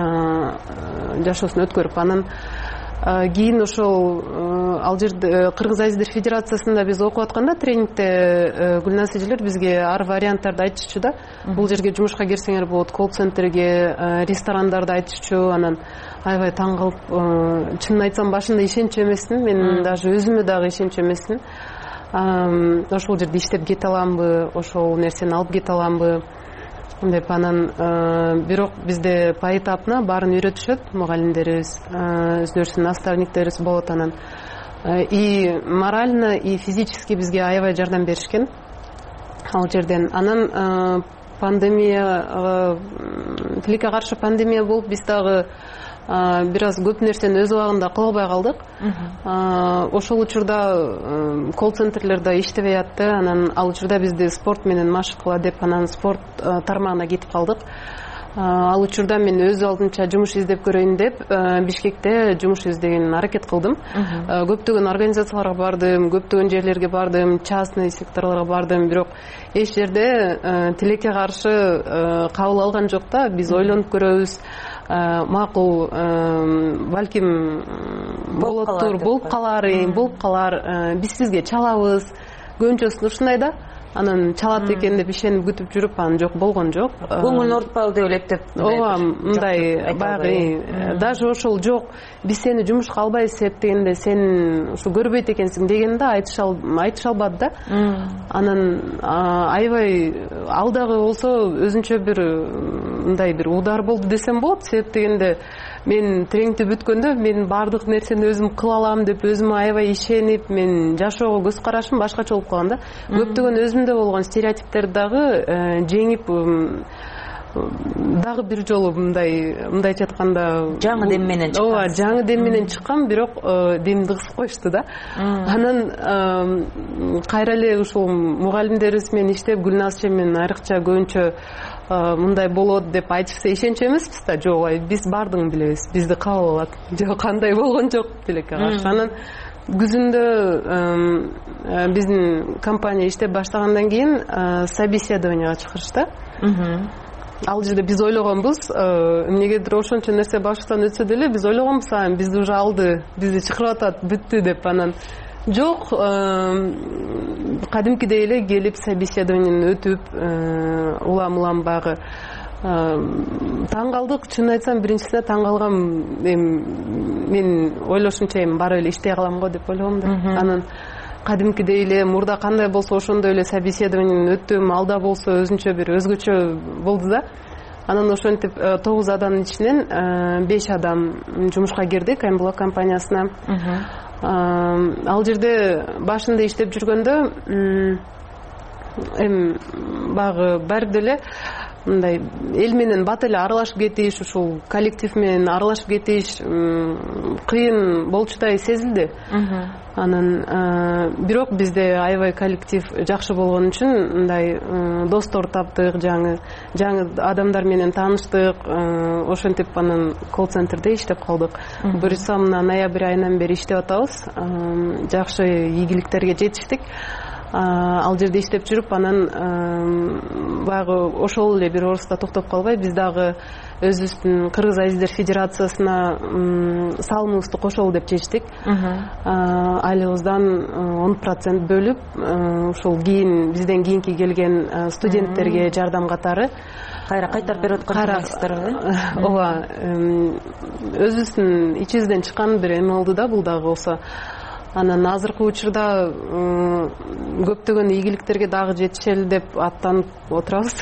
жашоосун өткөрүп. Анан кийин ошол ал жерде Кыргыз Азиздер Федерациясында биз окуп атканда тренингте Гүлназ эжелер бизге ар варианттарды айтышчу да. Бул жерге жумушка кирсеңер болот, колл-центрге, ресторандарды айтышчу. Анан аябай таң калып, чынын айтсам башында ишенчү эмесмин, мен даже өзүмө дагы ишенчү эмесмин. Ошол жерде иштеп кете аламбы, ошол нерсени алып кете аламбы деп. Анан бирок бизде по этапна баарын үйрөтүшөт, мугалимдерибиз, өзүлөрүнүн наставниктерибиз болот. Анан и морально, и физически бизге аябай жардам беришкен ал жерден. Анан пандемия, тилекке каршы пандемия болуп, биз дагы бир аз көп нерсени өз убагында кыла албай калдык. Ошол учурда колл-центрлерде иштебей атты. Анан ал учурда бизди спорт менен машык кыла деп, анан спорт тармагына кетип калдык. Ал учурда мен өз алдынча жумуш издеп көрөйүн деп Бишкекте жумуш издеген аракет кылдым. Көптөгөн организацияларга бардым, көптөгөн жерлерге бардым, частный секторлорго бардым, бирок эч жерде тилекке каршы кабыл алган жок да. Биз ойлонуп көрөбүз, макул, балким болуп калар, биз сизге чалабыз. Көбүнчөсү ушундай да. Анан чалат экен деп ишенип күтүп жүрүп, анан жок болгон жок. Көңүл оорутпайлы деп электеп. Ооба, мындай баягы даже ошол жок. Биз сени жумушка албайбыз дегенде, сен ушу көрбөйт экенсиң дегенде айтыша албады да. Анан аябай ал дагы болсо өзүнчө бир мындай бир удар болду десем болот. Себеп дегенде мен тренингти бүткөндө мен баардык нерсени өзүм кыла алам деп өзүмө аябай ишенип, мен жашоого көз карашым башкача болуп калган да. Көптөгөн өзүмдө болгон стереотиптерди дагы жеңип, дагы бир жолу мындайча айтканда жаңы дем менен чыккан. Ооба, жаңы дем менен чыккан, бирок демди кысып коюшту да. Анан кайра эле ушул мугалимдерибиз менен иштеп, Гүлназ менен айрыкча көбүнчө мындай болот деп айтышса ишенчү эмеспиз да. Жок, биз баардыгын билебиз, бизди кабыл алат. Жок, кандай болгон жок тилекке каршы. Анан күзүндө биздин компания иштеп баштагандан кийин собеседованияга чакырышты. Ал жерде биз ойлогонбуз, эмнегедир ошончо нерсе башыктан өтсө деле биз ойлогонбуз, бизди уже алды, бизди чакырып атат, бүттү деп. Анан жок, кадимкидей эле келип собеседованияны өтүп, улам багы таң калдык. Чын айтсам, биринчисине таң калгам, мен ойлошумча барып эле иштей калам го деп ойлогом да. Анан кадимкидей эле мурда кандай болсо ошондой эле собеседованияны өттүм, алда болсо өзүнчө бир өзгөчө болду да. Анан ошентип 9 адамдын ичинен 5 адам жумушка кирдик Аймблок компаниясына. Ал жерде башында иштеп жүргөндө багы баары деле мындай эл менен бат эле аралашып кетиш, ушул коллектив менен аралашып кетиш кыйын болчудай сезилди. Анан бирок бизде аябай коллектив жакшы болгон үчүн мындай достор таптык, жаңы адамдар менен тааныштык. Ошентип анан колл-центрде иштеп калдык. Буюрса мына ноябрь айынан бери иштеп атабыз. Жакшы ийгиликтерге жетиштик. Ал жерде иштеп жүрүп, анан баягы ошол эле бир орусда токтоп калбай, биз дагы өзүбүздүн Кыргыз Азиздер Федерациясына салымыбызды кошолу деп чечтик. Айлыгыбыздан 10% бөлүп, ушул бизден кийинки келген студенттерге жардам катары кайра кайтарып берип аткансыздар. Ооба, өзүбүздүн ичибизден чыккан бир эме болду да, бул дагы болсо. Анан азыркы учурда көптөгөн ийгиликтерге дагы жетишели деп аттанып отурабыз.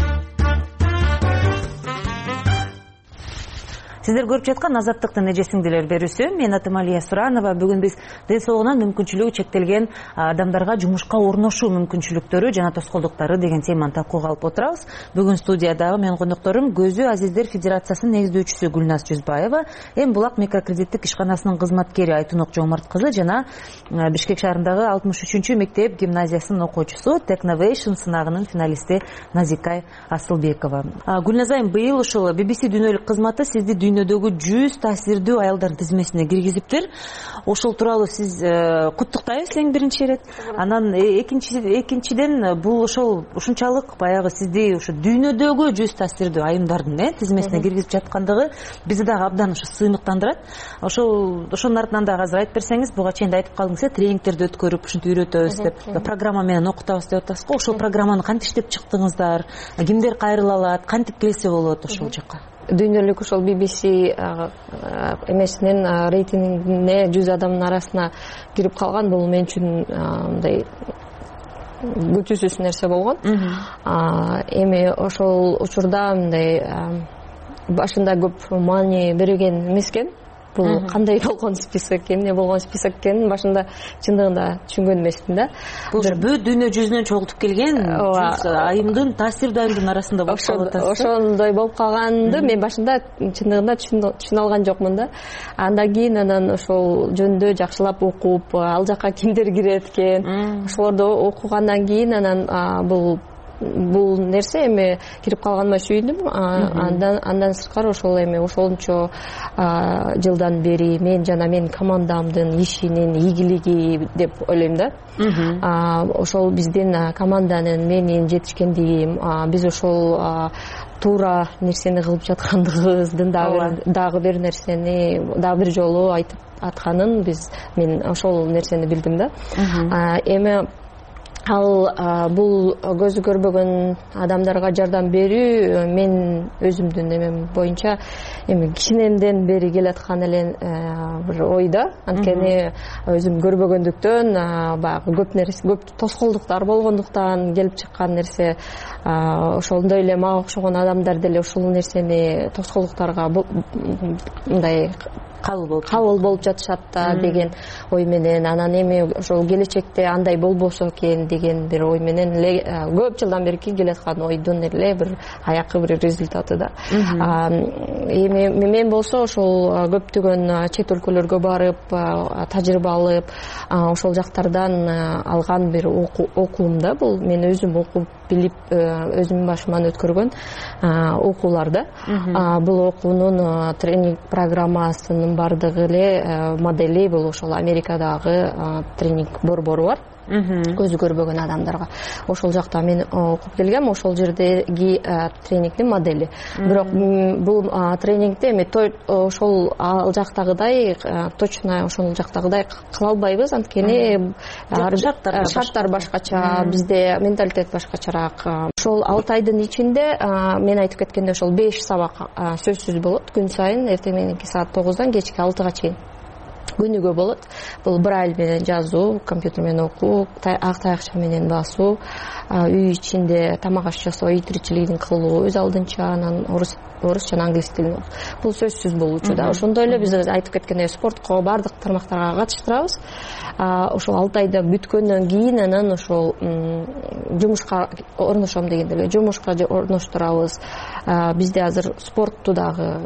Сиздер көрүп жаткан Азаттыктын эжесиңдилер берүүсү. Мен атым Алия Суранова. Бүгүн биз ден соолугунан мүмкүнчүлүгү чектелген адамдарга жумушка орношуу мүмкүнчүлүктөрү жана тоскоолдуктары деген теманы талкууга алып отурабыз. Бүгүн студиядагы менин конокторум Көзү Азиздер Федерациясынын негиздөөчүсү Гүлназ Жүзбаева, Булак микрокредиттик ишканасынын кызматкери Айтунок Жомарт кызы жана Бишкек шаарындагы 63-чү мектеп гимназиясынын окуучусу, Technovation сынагынын финалисти Назикай Асылбекова. Гүлназ айым, быйыл ушул BBC дүйнөлүк кызматы сизди дүйнөдөгү 100 таасирдүү аялдардын тизмесине киргизиптир. Ошол тууралуу сиз куттуктайбыз эң биринчи ирет. Анан экинчиден бул ушунчалык баягы сизди ушу дүйнөдөгү 100 таасирдүү айымдардын тизмесине киргизип жаткандыгы бизди дагы абдан сыймыктандырат. Ошонун артынан дагы азыр айтып берсеңиз, буга чейин да айтып калдыңыз, тренингтерди өткөрүп, ушинтип үйрөтөбүз деп, программа менен окутабыз деп атасыз го. Ошол программаны кантип иштеп чыктыңыздар? Кимдер кайрыла алат? Кантип келсе болот ошол жака? Дүйнөлүк ошол BBC эмесинин рейтингине 100 адамдын арасына кирип калган, бул мен үчүн мындай күтүүсүз нерсе болгон. Эми ошол учурда мындай башында көп маани берилген эмес экен. Бул кандай болгон список, эмне болгон список экенин башында чындыгында түшүнгөн эмесмин да. Бул бүт дүйнө жүзүнөн чогултуп келген айымдын, таасирдүү айымдын арасында болуп калып атасыз. Ошондой болуп калганды мен башында чындыгында түшүнө алган жокмун да. Андан кийин анан ошол жөнүндө жакшылап окуп, ал жака кимдер кирет экен, ошолорду окугандан кийин анан бул бул нерсе эми кирип калганыма сүйүндүм. Андан сырткары ошол эми ошончо жылдан бери мен жана менин командамдын ишинин ийгилиги деп ойлойм да. Ошол биздин команданын менин жетишкендигим, биз ошол туура нерсени кылып жаткандыгыбыздын дагы бир нерсени дагы бир жолу айтып атканын мен ошол нерсени билдим да. Эми ал бул көзү көрбөгөн адамдарга жардам берүү мен өзүмдүн эмем боюнча эми кичинемден бери келаткан эле бир ой да. Анткени өзүм көрбөгөндүктөн баягы көп тоскоолдуктар болгондуктан келип чыккан нерсе. Ошондой эле мага окшогон адамдар деле ушул нерсени тоскоолдуктарга мындай кабыл болуп жатышат да деген ой менен, анан эми ошол келечекте андай болбосо экен деген бир ой менен эле көп жылдан бери келаткан ойдун эле бир аякы бир результаты да. Эми мен болсо ошол көптөгөн чет өлкөлөргө барып, тажрыйба алып, ошол жактардан алган бир окуум да. Бул мен өзүм окуп билип өзүмдүн башыман өткөргөн окуулар да. Бул окуунун тренинг программасынын бардыгы эле модели бул ошол Америкадагы тренинг борбору бар. Көзү көрбөгөн адамдарга. Ошол жакта мен окуп келгем, ошол жердеги тренингдин модели. Бирок бул тренингде эми ошол ал жактагыдай точно ошол жактагыдай кыла албайбыз, анткени шарттар башкача, бизде менталитет башкачараак. Ошол 6 айдын ичинде мен айтып кеткендей ошол 5 сабак сөзсүз болот күн сайын, эртең мененки саат 9-дан кечки 6-га чейин. Күнүгө болот. Бул брайль менен жазуу, компьютер менен окуу, ак таякча менен басуу, үй ичинде тамак аш жасоо, үй тиричилигин кылуу, өз алдынча, анан орус жана англис тилин. Бул сөзсүз болуучу да. Ошондой эле биз айтып кеткендей спортко бардык тармактарга катыштырабыз. Ошол 6 айда бүткөндөн кийин анан ошол жумушка орношом дегенде эле жумушка орноштурабыз. Бизде азыр спортту дагы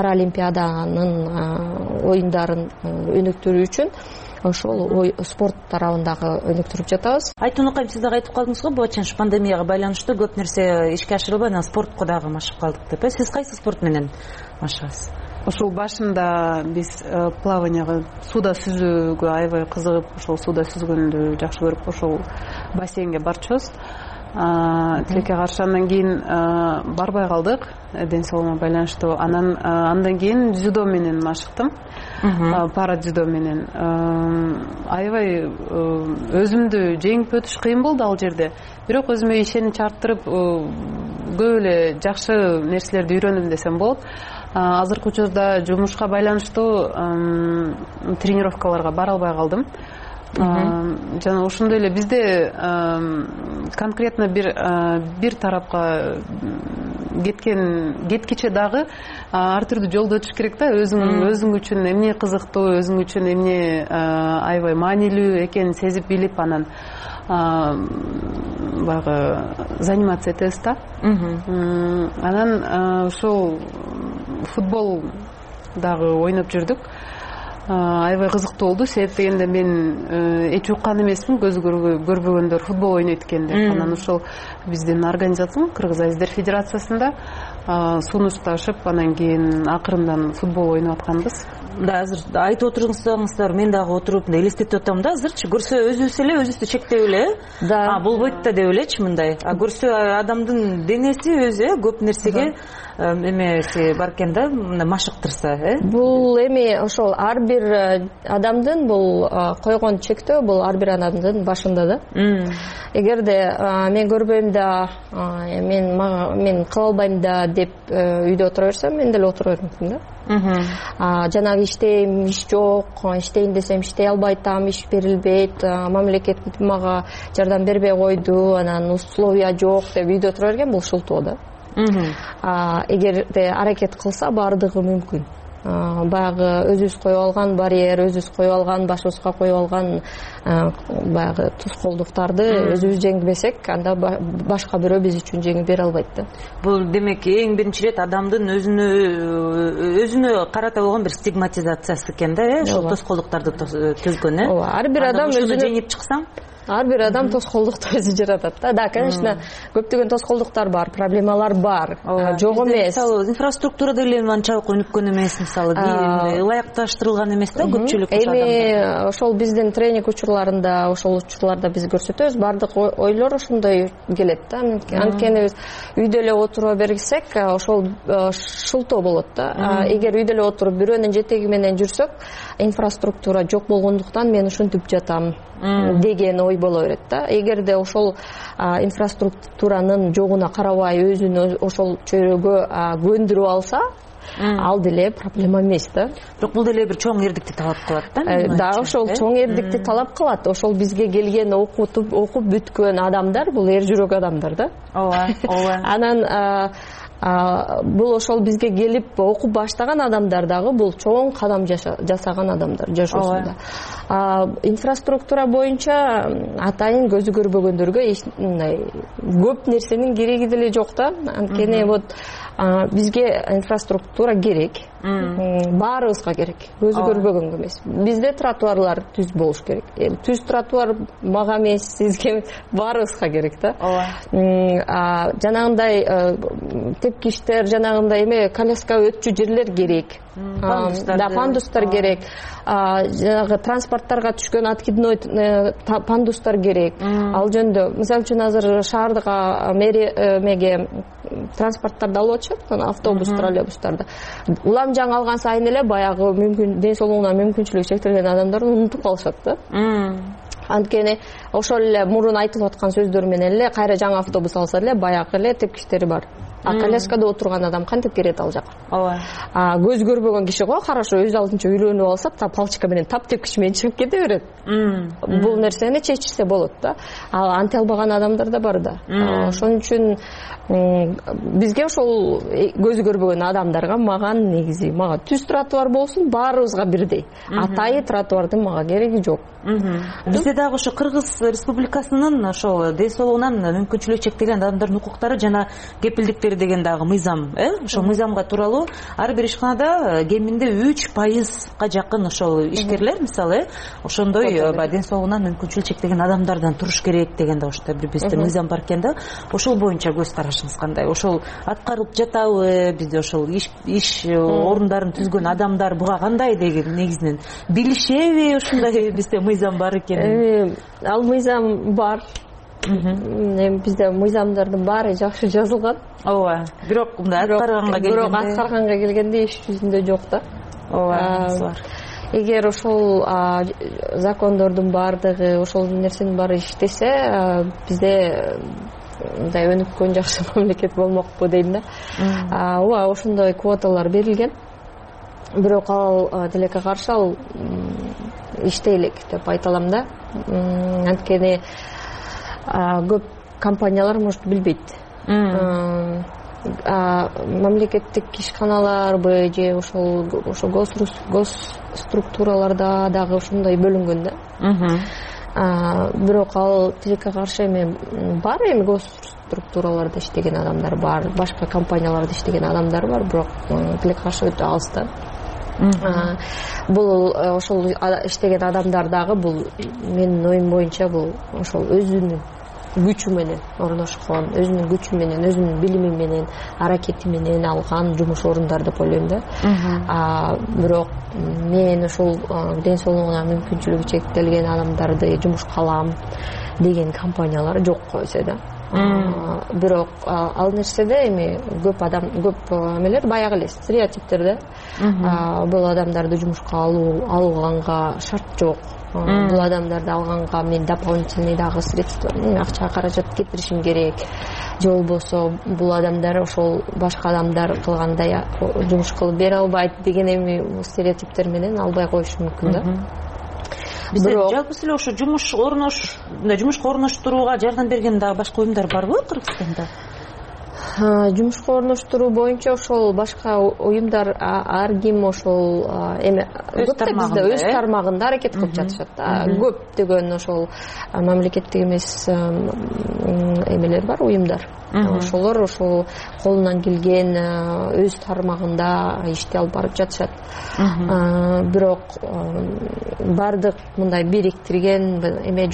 паралимпиаданын оюндарын өнүктүрүү үчүн ошол спорт тарабын дагы өнүктүрүп жатабыз. Айтунукайым, сиз дагы айтып калдыңыз го, бул пандемияга байланыштуу көп нерсе ишке ашырылбай, анан спортко дагы машык калдык деп. Сиз кайсы спорт менен машыгасыз? Ошол башында биз плаванияга, сууда сүзүүгө аябай кызыгып, ошол сууда сүзгөндү жакшы көрүп, ошол бассейнге барчубуз. Тилекке каршы андан кийин барбай калдык, ден соолугума байланыштуу. Андан кийин дзюдо менен машыктым. Пара дзюдо менен. Аябай өзүмдү жеңип өтүш кыйын болду ал жерде. Бирок өзүмө ишенич арттырып, көп эле жакшы нерселерди үйрөндүм десем болот. Азыркы учурда жумушка байланыштуу тренировкаларга бара албай калдым. Жана ошондой эле бизде конкретно бир тарапка кеткиче дагы ар түрдүү жолдо өтүш керек да. Өзүң үчүн эмне кызыктуу, өзүң үчүн эмне аябай маанилүү экенин сезип билип, анан баягы заниматься этебиз да. Анан ошол футбол дагы ойноп жүрдүк. Аябай кызыктуу болду. Себеп дегенде мен эч уккан эмесмин көзү көрбөгөндөр футбол ойнойт экен деп. Анан ошол биздин организациянын Кыргыз Азиздер Федерациясында сунушташып, анан кийин акырындан футбол ойноп атканбыз. Да, азыр айтып отурсаңыздар, мен дагы отуруп элестетип атам да. Азырчы көрсө өзүбүз эле өзүбүздү чектеп эле, болбойт да деп элечи мындай. Көрсө адамдын денеси өзү көп нерсеге эмеси бар экен да, машыктырса, Бул эми ошол ар бир адамдын бул койгон чектөө, бул ар бир адамдын башында да. Эгерде мен көрбөйм да, мен кыла албайм да деп үйдө отура берсем, мен деле отура берем да. Жанагы иштейм, иш жок, иштейин десем иштей албай атам, иш берилбейт, мамлекет мага жардам бербей койду, анан условия жок деп үйдө отура берген, бул шылтоо да. Эгерде аракет кылса баардыгы мүмкүн. Баягы өзүбүз коюп алган барьер, өзүбүз коюп алган, башыбызга коюп алган баягы тоскоолдуктарды өзүбүз жеңбесек, анда башка бирөө биз үчүн жеңип бере албайт да. Бул демек эң биринчи ирет адамдын өзүнө карата болгон бир стигматизациясы экен да, ошол тоскоолдуктарды түзгөн, Ар бир адам өзүнө жеңип чыксаң, ар бир адам тоскоолдукту өзү жаратат да конечно көптөгөн тоскоолдуктар бар, проблемалар бар, жок эмес. Мисалы инфраструктура деле анчалык өнүккөн эмес, мисалы ылайыкташтырылган эмес да көпчүлүк эми ошол биздин тренинг учурларында, ошол учурларда биз көрсөтөбүз, баардык ойлор ошондой келет да. Анткени биз үйдө эле отура бергисек, ошол шылтоо болот да. Эгер үйдө эле отуруп бирөөнүн жетеги менен жүрсөк, инфраструктура жок болгондуктан мен ушинтип жатам деген ой боло берет да. Эгерде ошол инфраструктуранын жогуна карабай өзүн ошол чөйрөгө көндүрүп алса, ал деле проблема эмес да. Бирок бул деле бир чоң эрдикти талап кылат да. Да, ошол чоң эрдикти талап кылат. Ошол бизге келген окуп бүткөн адамдар бул эр жүрөк адамдар да. Ооба. Анан бул ошол бизге келип окуп баштаган адамдар дагы бул чоң кадам жасаган адамдар жашоосунда. Инфраструктура боюнча атайын көзү көрбөгөндөргө көп нерсенин кереги деле жок да. Анткени вот бизге инфраструктура керек. Баарыбызга керек. Көзү көрбөгөнгө эмес. Бизде тротуарлар түз болуш керек. Түз тротуар мага эмес, сизге, баарыбызга керек да. Жанагындай тепкичтер, жанагындай эме коляска өтчү жерлер керек. Пандустар керек. Жанагы транспорттарга түшкөн откидной пандустар керек. Ал жөндө, мисалы үчүн азыр шаардык мэрия транспорттарды алып атышат, автобус, троллейбустарды. Улам жаңы алган сайын эле баягы ден соолугуна мүмкүнчүлүгү чектелген адамдарды унутуп калышат да. Анткени ошол эле мурун айтылып аткан сөздөр менен эле кайра жаңы автобус алса эле баягы эле тепкичтери бар. Коляскада отурган адам кантип кирет ал жака? Көз көрбөгөн киши го хорошо өз алдынча үйлөнүп алса, палчика менен тап тепкич менен чыгып кете берет. Бул нерсени чечсе болот да. Ал анте албаган адамдар да бар да. Ошон үчүн бизге ошол көзү көрбөгөн адамдарга мага түз тротуар болсун, баарыбызга бирдей. Атайы тротуардын мага кереги жок. Бизде дагы ошо Кыргыз Республикасынын ошол ден соолугунан мүмкүнчүлүгү чектелген адамдардын укуктары жана кепилдиктери деген дагы мыйзам, ошол мыйзамга тууралуу ар бир ишканада кеминде 3%га жакын ошол ишкерлер, мисалы, ошондой ден соолугунан мүмкүнчүлүгү чектелген адамдардан туруш керек деген да ошто бир бизде мыйзам бар экен да. Ошол боюнча көз карашыңыз кандай? Ошол аткарылып жатабы бизде ошол иш орундарын түзгөн адамдар буга кандай деген негизинен билишеби ушундай бизде мыйзам бар экенин? Ал мыйзам бар. Бизде мыйзамдардын баары жакшы жазылган. Ооба. Бирок мындай аткарганга келгенде иш жүзүндө жок да. Ооба. Эгер ошол закондордун баардыгы, ошол нерсенин баары иштесе, бизде мындай өнүккөн жакшы мамлекет болмокпу дейм да. Ооба, ошондой квоталар берилген. Бирок ал тилекке каршы ал иштей элек деп айта алам да. Анткени көп компаниялар может билбейт. Мамлекеттик ишканаларбы же ошол госструктураларда дагы ошондой бөлүнгөн да. Бирок ал тилекке каршы эми бар, эми госструктураларда иштеген адамдар бар, башка компанияларда иштеген адамдар бар, бирок тилекке каршы өтө алыс да. Бул ошол иштеген адамдар дагы бул менин оюм боюнча бул ошол өзүнүн күчү менен орношкон, өзүнүн күчү менен, өзүнүн билими менен, аракети менен алган жумуш орундар деп ойлойм да. Бирок мен ошол ден соолугуна мүмкүнчүлүгү чектелген адамдарды жумушка алам деген компаниялар жок койсо да. Бирок ал нерседе эми көп эмелер баягы эле стереотиптер да. Бул адамдарды жумушка алганга шарт жок. Бул адамдарды алганга мен дополнительный дагы средства, акча каражат кетиришим керек. Же болбосо бул адамдар ошол башка адамдар кылгандай жумуш кылып бере албайт деген эми стереотиптер менен албай коюшу мүмкүн да. Бизде жалпы эле ошо жумушка орноштурууга жардам берген дагы башка уюмдар барбы Кыргызстанда? Жумушка орноштуруу боюнча ошол башка уюмдар ар ким ошол эми өз тармагында аракет кылып жатышат. Көптөгөн ошол мамлекеттик эмес эмелер бар, уюмдар. Ошолор ошол колунан келген өз тармагында иштей алып барып жатышат. Бирок баардык мындай бириктирген эме жок.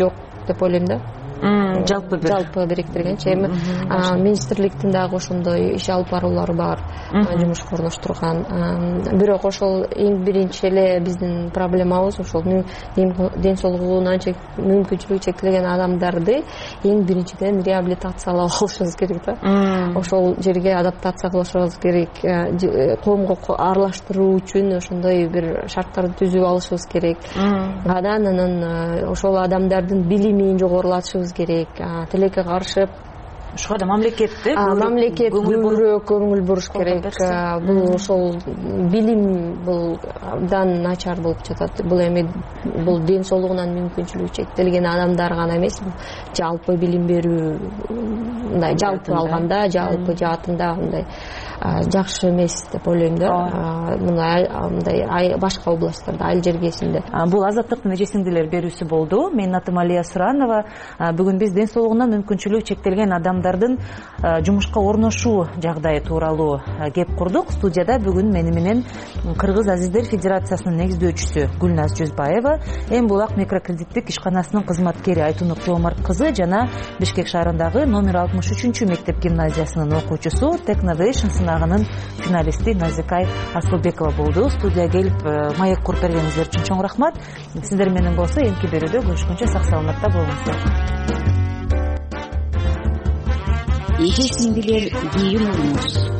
деп ойлойм да. Жалпы бириктиргенчи. Эми министрликтин дагы ошондой иш алып баруулары бар, жумушка орноштурган. Бирок ошол эң биринчи эле биздин проблемабыз ошол ден соолугунун анча мүмкүнчүлүгү чектелген адамдарды эң биринчиден реабилитациялап алышыбыз керек да. Ошол жерге адаптация кылышыбыз керек. Коомго аралаштыруу үчүн ошондой бир шарттарды түзүп алышыбыз керек. Анан ошол адамдардын билимин жогорулатышыбыз керек. Тилекке каршы ушуга да мамлекет көбүрөөк көңүл буруш керек. Бул ошол билим бул абдан начар болуп жатат. Бул эми бул ден соолугунан мүмкүнчүлүгү чектелген адамдар гана эмес, жалпы билим берүү, мындай жалпы алганда, жалпы жаатында мындай жакшы эмес деп ойлойм да. Мындай башка областтарда, айыл жергесинде. Бул азаттыктын эжесиңдилер берүүсү болду. Менин атым Алия Суранова. Бүгүн биз ден соолугунан мүмкүнчүлүгү чектелген адамдардын жумушка орношуу жагдайы тууралуу кеп курдук. Студияда бүгүн мени менен Кыргыз Азиздер Федерациясынын негиздөөчүсү Гүлназ Жүзбаева, Эң Булак микрокредиттик ишканасынын кызматкери Айтунук Жоомарт кызы жана Бишкек шаарындагы номер 63 мектеп гимназиясынын окуучусу Technovation сынагынын финалисти Назикай Асылбекова болду. Студияга келип маек куруп бергениңиздер үчүн чоң рахмат. Сиздер менен болсо эмки берүүдө көрүшкөнчө сак саламатта болуңуздар. Эже сиңдилер, кийин болуңуз.